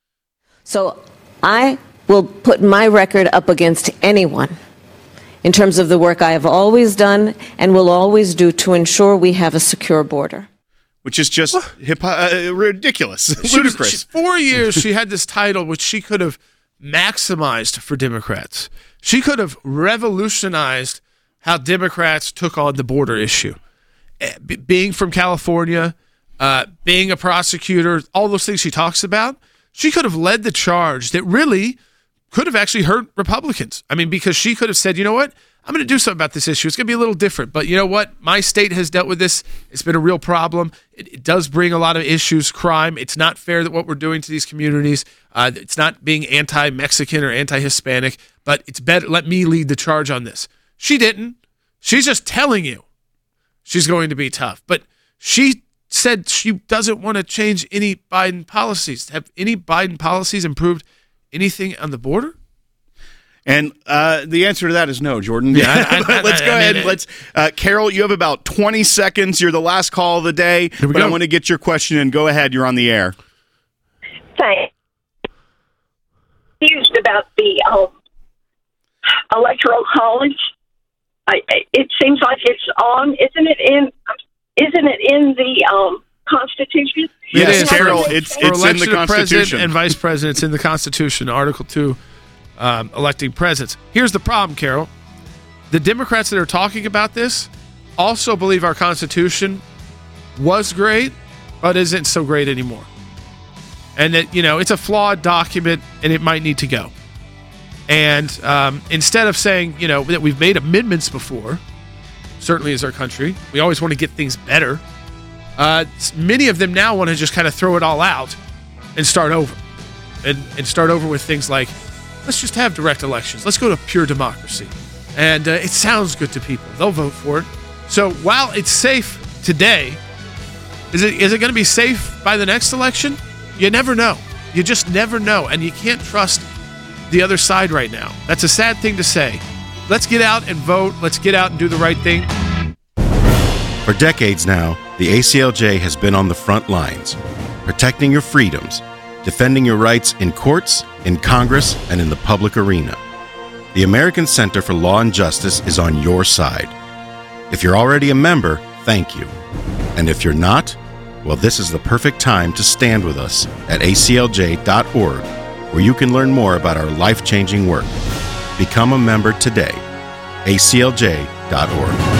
[SPEAKER 12] So I will put my record up against anyone in terms of the work I have always done and will always do to ensure we have a secure border.
[SPEAKER 3] Which is just hip- uh, ridiculous,
[SPEAKER 1] She was,
[SPEAKER 3] ludicrous.
[SPEAKER 1] she, four years she had this title, which she could have maximized for Democrats. She could have revolutionized how Democrats took on the border issue. B- being from California, uh, being a prosecutor, all those things she talks about, she could have led the charge that really could have actually hurt Republicans. I mean, because she could have said, you know what? I'm going to do something about this issue. It's going to be a little different. But you know what? My state has dealt with this. It's been a real problem. It, it does bring a lot of issues, crime. It's not fair that what we're doing to these communities. Uh, it's not being anti-Mexican or anti-Hispanic, but it's better. Let me lead the charge on this. She didn't. She's just telling you she's going to be tough. But she said she doesn't want to change any Biden policies. Have any Biden policies improved anything on the border?
[SPEAKER 3] And uh, the answer to that is no, Jordan.
[SPEAKER 1] Yeah, I, I,
[SPEAKER 3] let's
[SPEAKER 1] I,
[SPEAKER 3] go
[SPEAKER 1] I
[SPEAKER 3] ahead.
[SPEAKER 1] mean,
[SPEAKER 3] And let's, uh, Carol, you have about twenty seconds. You're the last call of the day, but
[SPEAKER 1] go.
[SPEAKER 3] I want to get your question in. Go ahead. You're on the air.
[SPEAKER 13] Thanks. Confused about the um, electoral college. I, it seems like it's on. Isn't it in? Isn't it in the um, Constitution?
[SPEAKER 3] Yes,
[SPEAKER 1] it is.
[SPEAKER 3] Carol.
[SPEAKER 1] For,
[SPEAKER 3] it's
[SPEAKER 1] for
[SPEAKER 3] it's in
[SPEAKER 1] election
[SPEAKER 3] the
[SPEAKER 1] of
[SPEAKER 3] Constitution
[SPEAKER 1] president and vice president. It's in the Constitution, Article Two. Um, electing presidents. Here's the problem, Carol. The Democrats that are talking about this also believe our Constitution was great, but isn't so great anymore. And that, you know, it's a flawed document and it might need to go. And um, instead of saying, you know, that we've made amendments before, certainly as our country, we always want to get things better. Uh, many of them now want to just kind of throw it all out and start over. And, and start over with things like, let's just have direct elections. Let's go to pure democracy. And uh, it sounds good to people. They'll vote for it. So while it's safe today, is it is it going to be safe by the next election? You never know. You just never know. And you can't trust the other side right now. That's a sad thing to say. Let's get out and vote. Let's get out and do the right thing.
[SPEAKER 4] For decades now, the A C L J has been on the front lines, protecting your freedoms, defending your rights in courts, in Congress, and in the public arena. The American Center for Law and Justice is on your side. If you're already a member, thank you. And if you're not, well, this is the perfect time to stand with us at A C L J dot org, where you can learn more about our life-changing work. Become a member today. A C L J dot org.